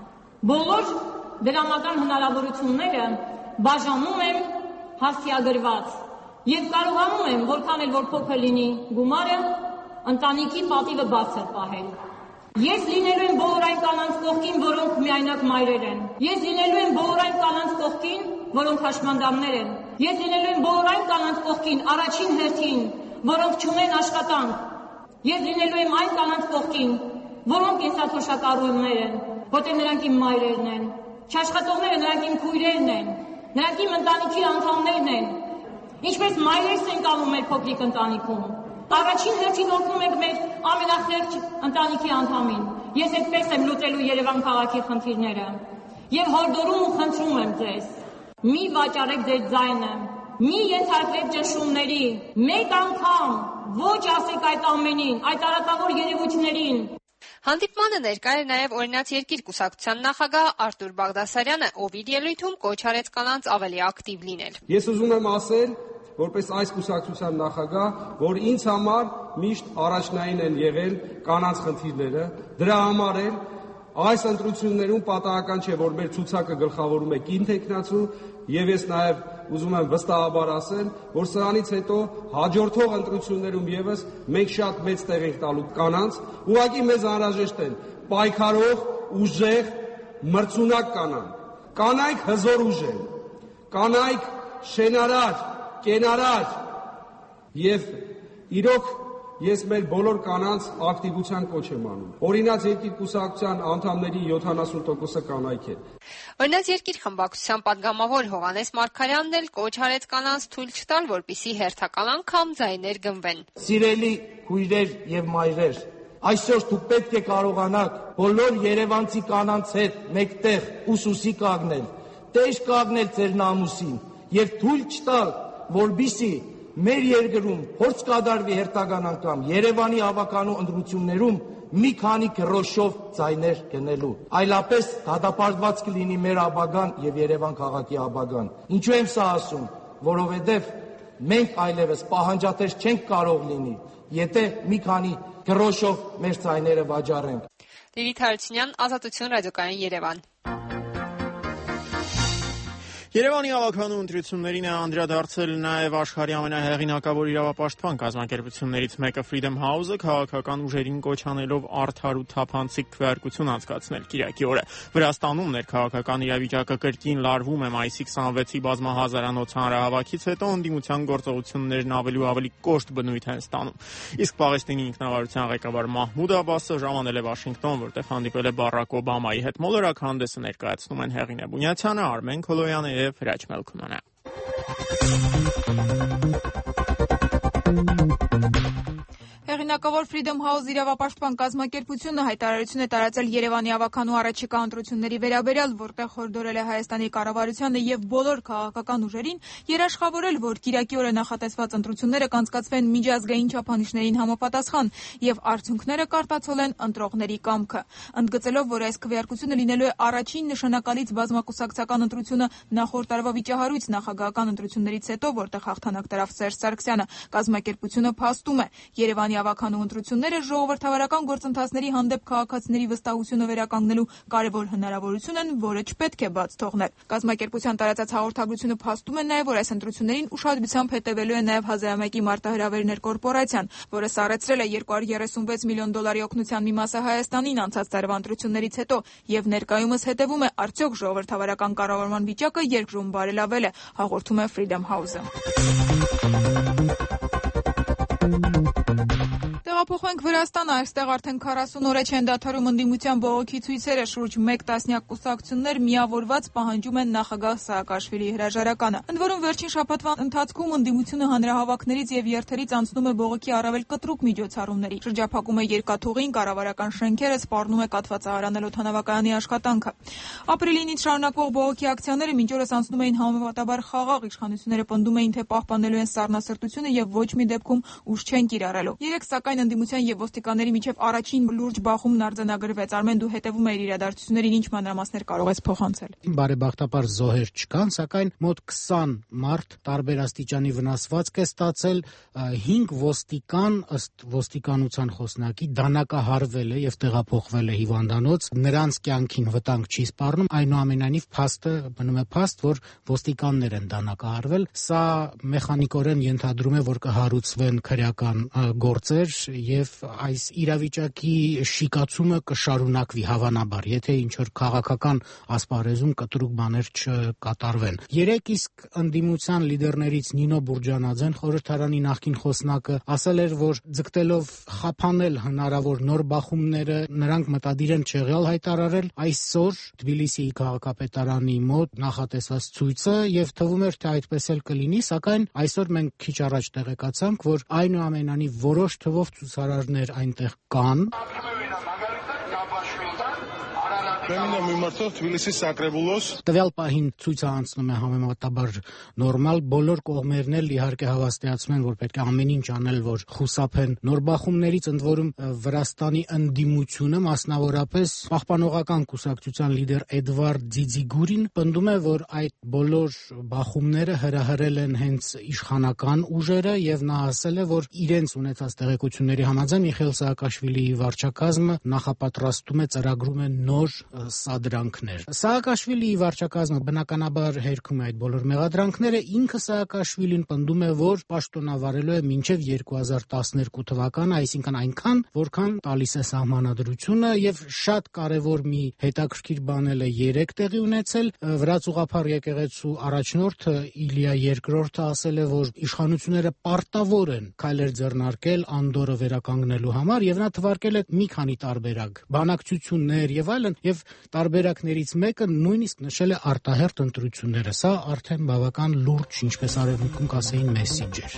[SPEAKER 23] բոլոր դրամական հնարավորությունները բաժանում եմ հասցեագրված եւ կարողանում եմ, որքան էլ որ փոքր լինի գումարը, ընտանիքի պատիվը բարձր պահել։ Ես լինելու եմ բոլոր այն կանանց կողքին, որոնք միայնակ մայրեր են։ Ես լինելու եմ բոլոր այն կանանց կողքին, որոնք հաշմանդամներ են։ Ես լինելու եմ բոլոր այն կանանց կողքին, առաջին հերթին, որոնք չունեն աշխատանք։ Ես լինելու եմ այն կանանց կողքին, որոնք կենսաթոշակառուներ են, որտեղ նրանք իմ մայրերն են։ Չաշխատողները նրանք իմ քույրերն են, նրանք իմ ընտանիքի անդամներն են։ Ինչպես մայրերս ենք անում մեր փոքրիկ ընտանիքում։ Առաջին հերթին օգնում ենք մեր ամենախեղճ ընտանիքի անդամին։ Ես այդպես եմ լուծելու Երևան քաղաքի խնդիրները։ Եվ հորդորում ու խնդրում եմ ձեզ. մի վաճառեք ձեր ձայնը, մի ենթարկվեք ճնշումների, մեկ անգամ ոչ ասեք այդ ամենին, այդ արատավոր երևույթներին։
[SPEAKER 3] Հանդիպմանը ներկա էր նաև Օրինաց երկիր կուսակցության նախագահ Արտուր Բաղդասարյանը, ով իր ելույթում կոչ արեց կանանց ավելի ակտիվ լինել։
[SPEAKER 24] Ես ուզում եմ ասել, որպես այս կուսակցության նախագահ, որ ինձ համար միշտ առաջնային են եղել կանանց խնդիրները, դրա համար էլ այս ընտրություններում պատահական չէ, որ մեր ցուցակը գլխավորում է կին թեկնածու, եւ ես նաեւ ուզում եմ վստահաբար ասել, որ սրանից հետո հաջորդող ընտրություններում եւս մենք շատ մեծ տեղ ենք տալու կանանց, ուղղակի մեզ անհրաժեշտ են պայքարող, ուժեղ, մրցունակ կանան, կանայք հզոր ուժ են, կանայք շենարար, կենարար եւ իրոք ես մեր բոլոր կանանց ակտիվության կոչ եմ անում։ Օրինաց երկիր կուսակցության անդամների 70%-ը կանայք են։
[SPEAKER 3] Օրինաց երկիր խմբակցության падգամավոր Հովհաննես Մարգարյանն էլ կոչ արեց կանանց թույլ չտալ, որպեսզի հերթական անգամ ձայներ գնվեն։
[SPEAKER 4] Սիրելի քույրեր եւ մայրեր, այսօր դուք պետք է կարողանաք բոլոր երևանցի կանանց հետ մեկտեղ ուսուսի կանգնել, տեժ կանգնել ձեր նամուսին եւ թույլ չտալ, որպեսզի մեր երկրում փորձ կատարվի հերթական անգամ Երևանի հավաքանու ընտրություններում մի քանի գրոշով ձայներ գնելու։ Այլապես դատապարտված կլինի մեր ապագան եւ Երևան քաղաքի ապագան։ Ինչու եմ սա ասում, որովհետեւ մենք այլևս պահանջատեր չենք կարող լինի, եթե մի քանի գրոշով մեր ձայները վաճառենք։
[SPEAKER 3] Լիլիթ Հարությունյան, Ազատություն, ռադիոկայան Երևան։
[SPEAKER 1] Երևանի հավաքանու ընտրություններին է անդրադարձել նաև աշխարհի ամենահեղինակավոր իրավապաշտպան կազմակերպություններից մեկը Freedom House-ը, քաղաքական ուժերին կոչ անելով արդար ու թափանցիկ քվեարկություն անցկացնել Կիրակի օրը։ Վրաստանում ներքաղաքական իրավիճակը կրկին լարվում է մայիսի 26-ի բազմահազարանոց հանրահավաքից հետո ընդդիմության գործողություններն ավելի ու ավելի կոշտ բնույթ են ստանում։ Իսկ Պաղեստինի ինքնավարության ղեկավար Մահմուդ Աբասը ժամանել է Վաշինգտոն, որտեղ հանդիպել է Բարակ Օբամայի հետ։ Մոլորակ հանդեսը ներկայացնում են Հեղինե Բունյացյանը, Արմեն Քոլոյանը եւ Հրաչ Մելքումյանը։
[SPEAKER 5] Հեղինակավոր Freedom House իրավապաշտպան կազմակերպությունը հայտարարություն է տարածել Երևանի հավաքանու առաջիկա ընտրությունների վերաբերյալ, որտեղ հորդորել է Հայաստանի կառավարությանը եւ բոլոր քաղաքական ուժերին երաշխավորել, որ Կիրակի օրը նախատեսված ընտրությունները կանցկացվեն միջազգային չափանիշներին համապատասխան եւ արդյունքները կարտացել են ընտրողների կամքը։ Ընդգծելով, որ այս քվեարկությունը լինելու է առաջին նշանակալից բազմակուսակցական ընտրությունը նախորդ տարվա վիճահարույց նախագահական ընտրություններից հետո, որտեղ հաղթանակ տարավ Սերժ Սարգսյանը, կազմակերպությունը փաստում է Երևանի հավաքանու ընտրությունները ժողովրդավարական գործընթացների հանդեպ քաղաքացիների վստահությունը վերականգնելու կարևոր հնարավորություն են, որը չպետք է բաց թողնել։ Կազմակերպության տարածած հաղորդագրությունը փաստում է նաև, որ այս ընտրություններին ուշադրությամբ հետևելու է նաև 1001-ի մարտահրավերներ կորպորացիան, որը սառեցրել է $236 միլիոն օգնության մի մասը Հայաստանին անցած տարվա ընտրություններից հետո եւ ներկայումս հետևում է արդյոք ժողովրդավարական կառավարման վիճակը երկրում բարելավել է, հաղորդում է Freedom House-ը։ Տեղափոխվենք Վրաստան, այստեղ արդեն 40 օր է չեն դադարում ընդդիմության բողոքի ցույցերը, շուրջ 1 տասնյակ կուսակցություններ միավորված պահանջում են նախագահ Սաակաշվիլիի հրաժարականը։ Ընդ որում վերջին շաբաթվա ընթացքում ընդդիմությունը հանրահավաքներից եւ երթերից անցնում է բողոքի առավել կտրուկ միջոցառումների, շրջափակում է երկաթուղին, կառավարական շենքերը, սպառնում է կաթվածահարանել օդանավակայանի աշխատանքը։ Ապրիլին շարունակվող բողոքի ակցիաները մինչ օրս անցնում էին համեմատաբար խաղաղ, իշխանությունները պնդում էին, թե պահպանելու են սառնասրտությունը եւ ոչ մի դեպքում ուժ չեն կիրառելու։ Երեք սակայն ընդդիմության եւ ոստիկանների միջև առաջին լուրջ բախումն արձանագրվեց։ Արմեն, դու հետևում ես իրադարձություններին, ինչ մանրամասներ կարող ես փոխանցել։
[SPEAKER 6] Բարեբախտաբար զոհեր չկան, սակայն մոտ 20 մարդ տարբեր աստիճանի վնասվածք է ստացել, 5 ոստիկան ըստ ոստիկանության խոսնակի դանակահարվել է եւ տեղափոխվել է հիվանդանոց։ Նրանց կյանքին վտանգ չի սպառնում, այնուամենայնիվ փաստը մնում է փաստ, որ ոստիկաններ են դանակահարվել։ Սա մեխանիկորեն ենթադրում է, որ կհարուցվեն քրեական գործեր եւ այս իրավիճակի շիկացումը կշարունակվի հավանաբար, եթե ինչ որ քաղաքական ասպարեզում կտրուկ բաներ չկատարվեն։ Երեք իսկ ընդդիմության լիդերներից Նինո Բուրջանաձեն, խորհրդարանի նախկին խոսնակը, ասել էր, որ ձգտելով խափանել հնարավոր նոր բախումները, նրանք մտադիր են չեղյալ հայտարարել այսօր Թբիլիսիի քաղաքապետարանի մոտ նախատեսված ցույցը եւ թվում էր, թե այդպես էլ կլինի, սակայն այսօր մենք քիչ առաջ տեղեկացանք, որ այնուամենայնիվ որոշ թվով ցուցարարներ այնտեղ կան։ Տվյալ պահին ցույցը անցնում է համեմատաբար նորմալ, բոլոր կողմերն էլ իհարկե հավաստիացնում են, որ պետք է ամեն ինչ անել, որ խուսափեն նոր բախումներից, ընդ որում Վրաստանի ընդդիմությունը, մասնավորապես պահպանողական կուսակցության լիդեր Էդվարդ Ձիձիգուրին պնդում է, որ այդ բոլոր բախումները հրահրել են հենց իշխանական ուժերը եւ նա ասել է, որ իրենց ունեցած տեղեկությունների համաձայն Միխայիլ Սաակաշվիլիի վարչակազմը նախապատրաստում է, ծրագրում է նոր սադրանքներ։ Սաակաշվիլիի վարչակազմը բնականաբար հերքում է այդ բոլոր մեղադրանքները, ինքը Սաակաշվիլին պնդում է, որ պաշտոնավարելու է մինչև 2012 թվականը, այսինքն այնքան, որքան տալիս է սահմանադրությունը, եւ շատ կարևոր մի հետաքրքիր բան էլ է 3 տեղի ունեցել։ Վրաց ուղղափառ եկեղեցու առաջնորդը Իլիա II ասել է, որ իշխանությունները պարտավոր են քայլեր ձեռնարկել Անդորը վերականգնելու համար, եւ նա թվարկել է մի քանի տարբերակ, բանակցություններ եւ այլն, եւ տարբերակներից մեկը նույնիսկ նշել է արտահերթ ընտրությունները։ Սա արդեն բավական լուրջ, ինչպես արևմուտքում կասեին, մեսիջ էր։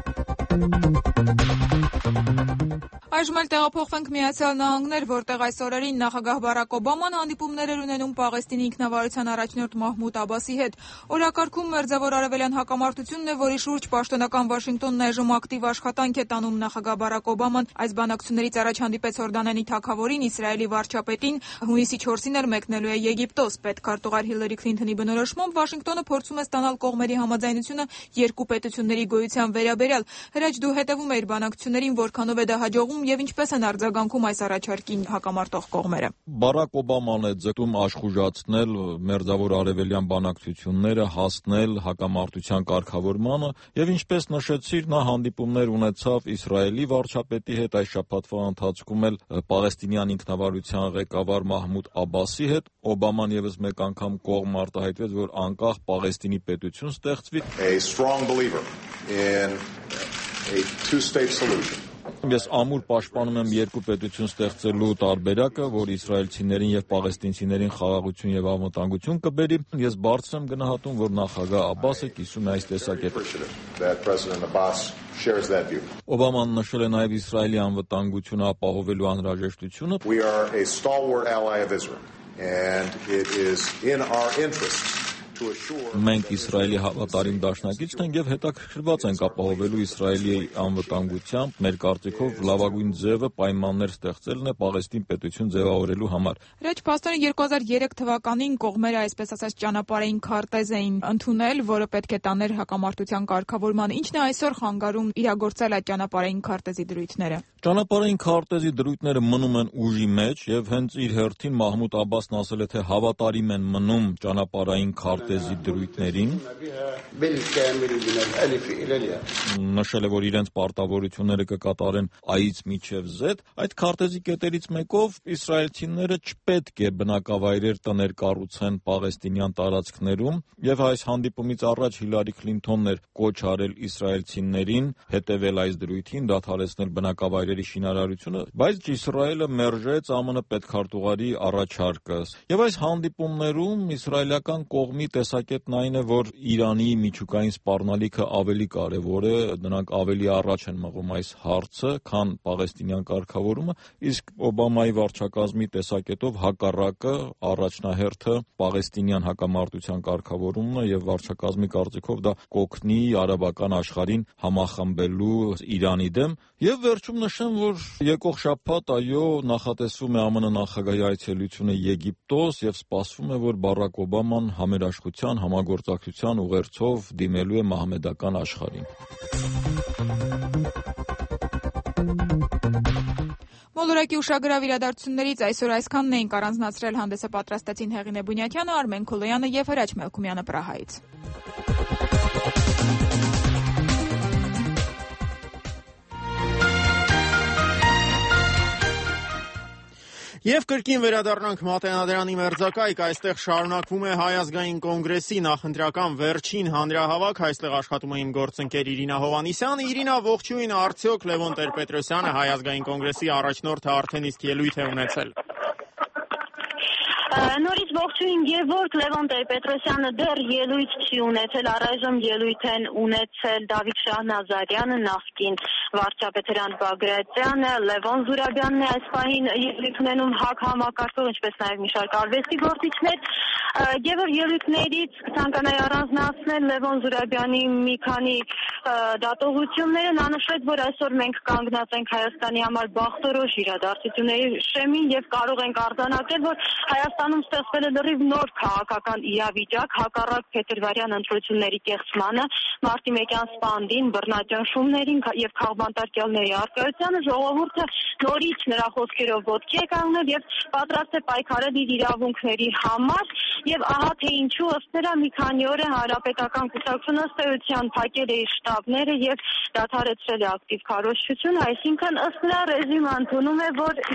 [SPEAKER 5] Այժմ էլ տեղափոխվենք Միացյալ Նահանգներ, որտեղ այս օրերին նախագահ Բարակ Օբաման հանդիպումներ էր ունենում Պաղեստինի ինքնավարության առաջնորդ Մահմուդ Աբասի հետ։ Օրակարգում Մերձավոր Արևելյան հակամարտությունն է, որի շուրջ պաշտոնական Վաշինգտոնն այժմ ակտիվ աշխատանք է տանում։ Նախագահ Բարակ Օբաման այս բանակցություններից առաջ հանդիպեց Հորդանանի թագավորին, Իսրայելի վարչապետին, հունիսի 4-ին էլ մեկնելու է Եգիպտոս։ Պետքարտուղար Հիլարի Քլինթոնի բնորոշմամբ Վաշինգտոնը փորձում է ստանալ կողմերի համաձայնությունը երկու պետությունների գոյության վերաբերյալ։ Հրաչ, դու հետևում ես բանակցություններին, որքանով է դա հաջողում եւ ինչպես են արձագանքում այս առաջարկին հակամարտող կողմերը։
[SPEAKER 7] Բարակ Օբաման է ձգտում աշխուժացնել Մերձավոր Արևելյան բանակցությունները, հասնել հակամարտության կարգավորմանը եւ ինչպես նշեցիր, նա հանդիպումներ ունեցավ Իսրայելի վարչապետի հետ, այս շաբաթվա ընթացքում էլ Պաղեստինյան ինքնավարության ղեկավար Մահմուդ Աբասի հետ։ Օբաման եւս մեկ անգամ կողմ արտահայտվեց, որ անկախ Պաղեստինի պետություն ստեղծվի։
[SPEAKER 9] A strong believer in a two-state solution.
[SPEAKER 7] Ես ամուր պաշտպանում եմ երկու պետություն ստեղծելու տարբերակը, որ իսրայելցիներին եւ պաղեստինցիներին խաղաղություն եւ անվտանգություն կբերի։ Ես բարձր եմ գնահատում, որ նախագահ Աբասը կիսում է այս տեսակետը։ Օբաման նշել է նաեւ Իսրայելի անվտանգությունը ապահովելու անհրաժեշտությունը։
[SPEAKER 9] We are a stalwart ally of Israel, and it is in our interests.
[SPEAKER 7] Մենք Իսրայելի հավատարիմ դաշնակիցն ենք եւ հետաքրքրված ենք ապահովելու Իսրայելի անվտանգությամբ։ Մեր կարծիքով լավագույն ձևը պայմաններ ստեղծելն է Պաղեստին պետություն ձևավորելու համար։
[SPEAKER 5] Հրաչ Պաստորին 2003 թվականին կողմերը, այսպես ասած, ճանապարհային քարտեզ էին ընդունել, որը պետք է տաներ հակամարտության կարգավորման։ Ինչն է այսօր խանգարում իրագործել այդ ճանապարհային քարտեզի դրույթները։
[SPEAKER 7] Ճանապարհային քարտեզի դրույթները մնում են ուժի մեջ եւ հենց իր հերթին Մահմուդ Աբասն ասել է, թե հավատարիմ են մնում ճանապարհային քարտեզի դրույթներին։ Նշել է, որ իրենց պարտավորությունները կկատարեն A-ից մինչև Z։ Այդ քարտեզի կետերից մեկով իսրայելցիները չպետք է բնակավայրեր տներ կառուցեն պաղեստինյան տարածքներում եւ այս հանդիպումից առաջ Հիլարի Քլինթոնն էր կոչ արել իսրայելցիներին հետեւել այս դրույթին, դադարեցնել բնակավայրերի շինարարությունը, բայց Իսրայելը մերժեց ԱՄՆ պետքարտուղարի առաջարկը։ Եվ այս հանդիպումներում իսրայելական կողմի տեսակետն այն է, որ Իրանի միջուկային սպառնալիքը ավելի կարևոր է, նրանք ավելի առաջ են մղում այս հարցը, քան պաղեստինյան կարգավորումը, իսկ Օբամայի վարչակազմի տեսակետով հակառակը առաջնահերթը պաղեստինյան հակամարտության կարգավորումն է եւ վարչակազմի կարծիքով դա կօգնի արաբական աշխարհին համախմբելու Իրանի դեմ։ Եվ վերջում նշեմ, որ եկող շաբաթ նախատեսվում է ԱՄՆ նախագահի այցելությունը Եգիպտոս եւ սպասվում է, որ Բարակ Օբաման համերաշխության, համագործակցության ուղերձով դիմելու է մահմեդական աշխարհին։
[SPEAKER 5] Մոլորակի ուշագրավ իրադարձություններից այսօր այսքանն էինք առանձնացրել, հանդեսը պատրաստեցին Հեղինե Բունյակյանը, Արմեն Քոլոյանը եւ Հրաչ Մելքումյանը Պրահայից։
[SPEAKER 1] Եվ կրկին վերադառնանք Մատենադարանի մերձակայք, այստեղ շարունակվում է Հայ ազգային կոնգրեսի նախընտրական վերջին հանրահավաք, այստեղ աշխատում է իմ գործընկեր Իրինա Հովհաննիսյանը։ Իրինա, ողջույն, արդյոք Լևոն Տեր-Պետրոսյանը Հայ ազգային կոնգրեսի առաջնորդը արդեն իսկ ելույթ է ունեցել։
[SPEAKER 11] Նորից ողջույն Գևորգ, Լևոն Տեր-Պետրոսյանը դեռ ելույթ չի ունեցել, առայժմ ելույթ են ունեցել Դավիթ Շահնազարյանը, նախկին վարչապետ Հրանտ Բագրատյանը, Լևոն Զուրաբյանն է այս պահին ելույթ ունենում ՀԱԿ համակարգող, ինչպես նաև մի շարք արվեստի գործիչներ։ Եվ ելույթներից կցանկանայի առանձնացնել Լևոն Զուրաբյանի մի քանի դատողությունները, նա նշեց, որ այսօր մենք կանգնած ենք Հայաստանի համար բախտորոշ իրադարձությունների շեմին եւ կարող ենք արձանագրել, որ Հայաստանում ստեղծվել է լրիվ նոր քաղաքական իրավիճակ, հակառակ փետրվարյան ընտրությունների կեղծմանը, մարտի 1-յան սպանդին, բռնաճնշումներին եւ քաղբանտարկյալների առկայությանը ժողովուրդը նորից նրա խոսքերով ոտքի է կանգնել եւ պատրաստ է պայքարել իր իրավունքների համար եւ ահա թե ինչու ըստ նրա մի քանի օր է Հանրապետական կուսակցությունը ըստ էության փակել է իր շտաբները եւ դադարեցրել է ակտիվ քարոզչությունը, այսինքն ըստ նրա ռեժիմը ընդունում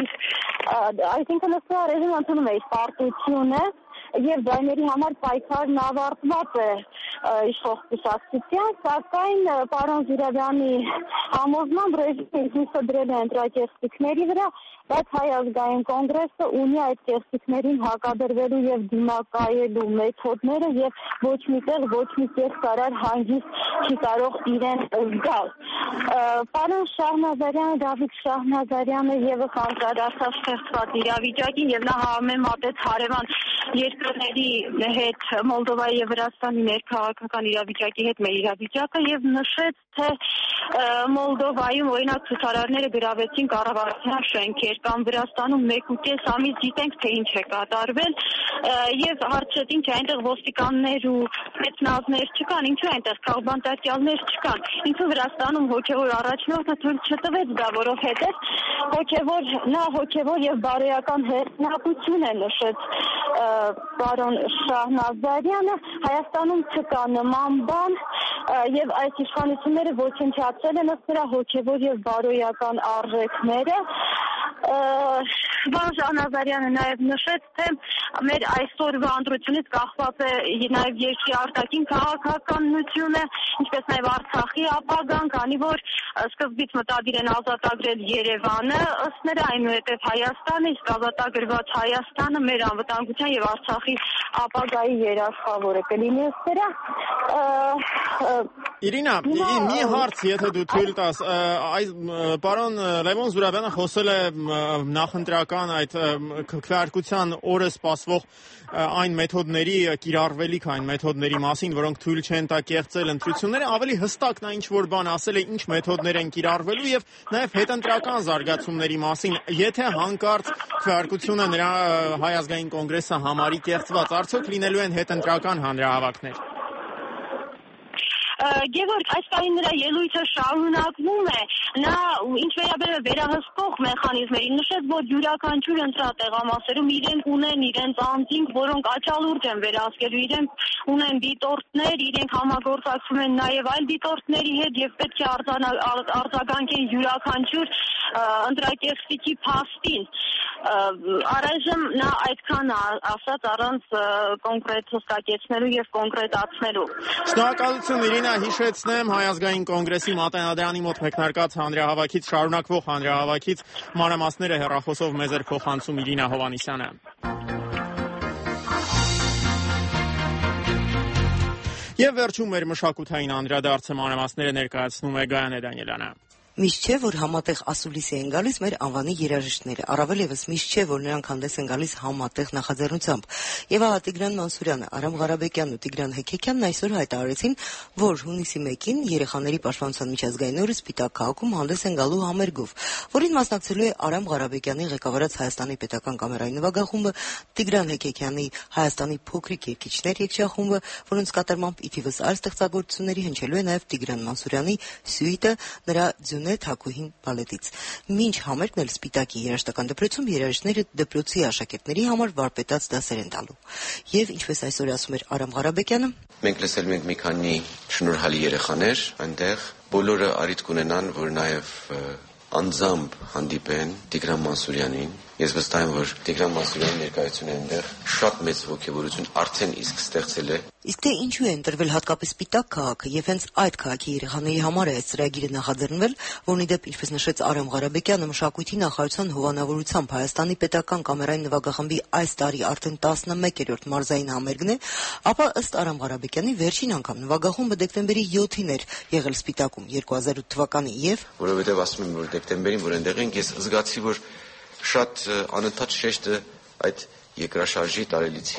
[SPEAKER 11] է իր պարտությունը եւ ձայների համար պայքարն ավարտված է իշխող կուսակցության, սակայն պարոն Զուրաբյանի համոզմամբ ռեժիմը ինքնիսը դրել է ընտրակեղծիքների վրա, բայց Հայ ազգային կոնգրեսը ունի այդ կեղծիքներին հակադրվելու եւ դիմակայելու մեթոդները եւ ոչ միտեղ ոչ մի կերպարար հանգիստ չի կարող իրեն զգալ։ Պարոն Շահնազարյանը, Դավիթ Շահնազարյանը եւս անդրադարձավ ստեղծված իրավիճակին եւ նա համեմատեց հարևան երկրների հետ Մոլդովայի եւ Վրաստանի ներքաղաքական իրավիճակի հետ մեր իրավիճակը եւ նշեց, թե Մոլդովայում օրինակ ցուցարարները գրավեցին կառավարության շենքեր կամ Վրաստանում 1.5 ամիս գիտենք, թե ինչ է կատարվել եւ հարցրեցին, թե այնտեղ ոստիկաններ ու спецնազներ չկան, ինչու այնտեղ քաղբանտարկյալներ չկան, ինչու Վրաստանում հոգեվոր առաջնորդը թույլ չտվեց դա, որովհետեւ հոգեվոր եւ բարոյական հեղինակություն է նշեց պարոն Շահնազարյանը, Հայաստանում չկա նման բան եւ այս իշխանությունները ոչնչացրել են ըստ նրա հոգեվոր եւ բարոյական արժեքները։ Պարոն Շահնազարյանը նաեւ նշեց, թե մեր այսօրվա ընտրությունից կախված է նաեւ երկրի արտաքին քաղաքականությունը, ինչպես նաեւ Արցախի ապագան, քանի որ սկզբից մտադիր են ազատագրել Երևանը, ըստ նրա այնուհետև Հայաստանը, իսկ ազատագրված Հայաստանը մեր անվտանգության եւ Արցախի ապագայի երաշխավորը կլինի ըստ նրա։
[SPEAKER 1] Իրինա, մի հարց, եթե դու թույլ տաս, պարոն Լևոն Զուրաբյանը խոսել է նախընտրական այդ քվեարկության օրը սպասվող այն մեթոդների, կիրառվելիք այն մեթոդների մասին, որոնք թույլ չեն տա կեղծել ընտրությունները, ավելի հստակ նա ինչ-որ բան ասել է, ինչ մեթոդներ են կիրառվելու եւ նաեւ հետընտրական զարգացումների մասին, եթե հանկարծ քվեարկությունը նրա Հայ ազգային կոնգրեսը համարի կեղծված, արդյոք լինելու են հետընտրական հանրահավաքներ։
[SPEAKER 11] Գևորգ, այս տարի նրա ելույթը շարունակվում է, նա ինչ վերաբերում է վերահսկող մեխանիզմերին, նշեց, որ յուրաքանչյուր ընտրատեղամասերում իրենք ունեն իրենց անձինք, որոնք աչալուրջ են վերահսկելու, իրենք ունեն դիտորդներ, իրենք համագործակցում են նաև այլ դիտորդների հետ եւ պետք է արձագանքեն յուրաքանչյուր ընտրակեղծիքի փաստին։ Առայժմ նա այդքան ասած առանց կոնկրետ հստակեցնելու եւ կոնկրետացնելու։
[SPEAKER 1] Շնորհակալություն Իրինա, հիշեցնեմ Հայ ազգային կոնգրեսի մատենադարանի մոտ մեկնարկած հանրահավաքից շարունակվող հանրահավաքից մանրամասները հեռախոսով մեզ էր փոխանցում Իրինա Հովհաննիսյանը։ Եվ վերջում մեր մշակութային անդրադարձը մանրամասները ներկայացնում է Գայանե Դանիելյանը։
[SPEAKER 8] Միշտ չէ, որ համատեղ ասուլիսի են գալիս մեր անվանի երաժիշտները, առավել եւս միշտ չէ, որ նրանք հանդես են գալիս համատեղ նախաձեռնությամբ։ Եվ ահա Տիգրան Մանսուրյանը, Արամ Ղարաբեկյանն ու Տիգրան Հեքեքյանն այսօր հայտարարեցին, որ հունիսի 1-ին Երեխաների պաշտպանության միջազգային օրը Սպիտակ քաղաքում հանդես են գալու համերգով, որին մասնակցելու է Արամ Ղարաբեկյանի ղեկավարած Հայաստանի պետական կամերային նվագախումբը, Տիգրան Հեքեքյանի Հայաստանի փոքրիկ երգիչներ երգչախումբը, որոնց կատարմամբ ի թիվս այլ ստեղծագործությունների հնչելու է նաեւ Տիգրան Մանսուրյանի սյուիտը, նրա Թակուհին բալետից։ Մինչ համերգն էլ Սպիտակի երաժշտական դպրոցում երաժիշտները դպրոցի աշակերտների համար վարպետաց դասեր են տալու։ Եվ ինչպես այսօր ասում էր Արամ Ղարաբեկյանը,
[SPEAKER 12] մենք լսել ենք մի քանի շնորհալի երեխաներ այնտեղ, բոլորը առիթ կունենան, որ նաև անձամբ հանդիպեն Տիգրան Մանսուրյանին։ Ես վստահ եմ, որ Տիգրան Մանսուրյանի ներկայությունը այնտեղ շատ մեծ ոգևորություն արդեն իսկ ստեղծել է։
[SPEAKER 8] Իսկ թե ինչու է ընտրվել հատկապես Սպիտակ քաղաքը եւ հենց այդ քաղաքի երեխաների համար է այս ծրագիրը նախաձեռնվել, որն ի դեպ, ինչպես նշեց Արամ Ղարաբեկյանը, մշակույթի նախարարության հովանավորությամբ Հայաստանի պետական կամերային նվագախմբի այս տարի արդեն 11-րդ մարզային համերգն է, ապա ըստ Արամ Ղարաբեկյանի վերջին անգամ նվագախումբը դեկտեմբերի 7-ին էր եղել Սպիտակում 2008 թվականին եւ
[SPEAKER 12] որովհետեւ ասում եմ, որ դեկտեմբերին, որ այնտեղ ենք, ես զգացի, որ շատ անընդհատ շեշտը այդ երկրաշարժի տարելիցի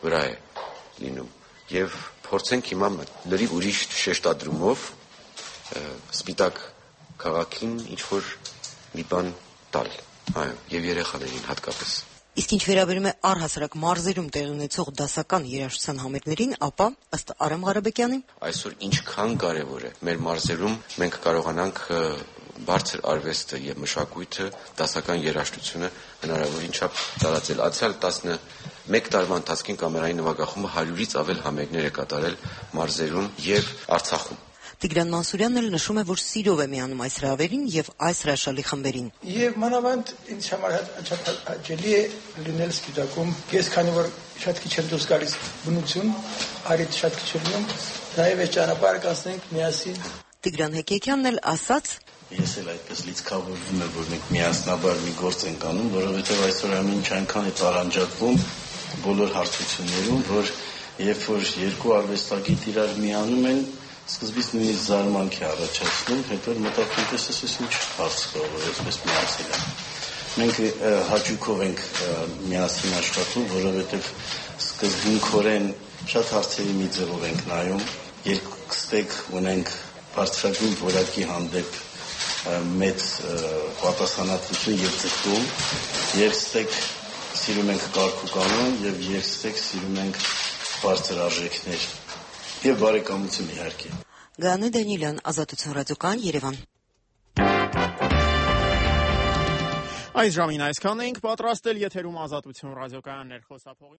[SPEAKER 12] վրա է լինում եւ փորձենք հիմա լրիվ ուրիշ շեշտադրումով Սպիտակ քաղաքին ինչ-որ մի բան տալ, այո, եւ երեխաներին հատկապես։
[SPEAKER 8] Իսկ ինչ վերաբերում է առհասարակ մարզերում տեղի ունեցող դասական երաժշտության համերգներին, ապա ըստ Արամ Ղարաբեկյանի
[SPEAKER 12] այսօր ինչքան կարևոր է մեր մարզերում մենք կարողանանք բարձր արվեստը եւ մշակույթը, դասական երաժշտությունը հնարավորին չափ տարածել։ Անցյալ 11 տարվա ընթացքում կամերային նվագախումբը 100-ից ավել համերգներ է կատարել մարզերում եւ Արցախում։
[SPEAKER 8] Տիգրան Մանսուրյանն էլ նշում է, որ սիրով է միանում այս հրավերին եւ այս հրաշալի խմբերին։
[SPEAKER 13] Եվ մանավանդ ինձ համար հաճելի է լինել Սպիտակում, ես քանի որ շատ քիչ եմ դուրս գալիս բնություն, արիդ շատ քիչ եմ լինում, նաեւ այս ճանապարհը կանցնենք միասին։
[SPEAKER 8] Տիգրան Հեկեկյանն էլ ասաց.
[SPEAKER 14] Ես էլ այդպես լիցքավորվում եմ, որ մենք միասնաբար մի գործ ենք անում, որովհետեւ այսօր ամեն ինչ այնքան է տարանջատվում բոլոր հարցություններում, որ երբ որ երկու արվեստագետ իրար միանում են, սկզբից նույնիսկ զարմանք է առաջացնում, հետո մտածում ես էս ինչ հարց կա, որ այսպես միասին է։ Մենք հաճույքով ենք միասին աշխատում, որովհետև սկզբունքորեն շատ հարցերի մի ձևով ենք նայում, երկստեք ունենք բարձրագույն որակի հանդեպ մեծ պատասխանատվություն եւ ձգտում, երկստեք սիրում ենք կարգ ու կանոն եւ երկստեք սիրում ենք բարձր արժեքներ եւ բարեկամություն իհարկե։
[SPEAKER 8] Գանե Դանիելյան, Ազատություն ռադիոկայան, Երևան։
[SPEAKER 1] Այս ժամին այսքանն էինք պատրաստել, եթերում Ազատություն ռադիոկայան ներխոսափողի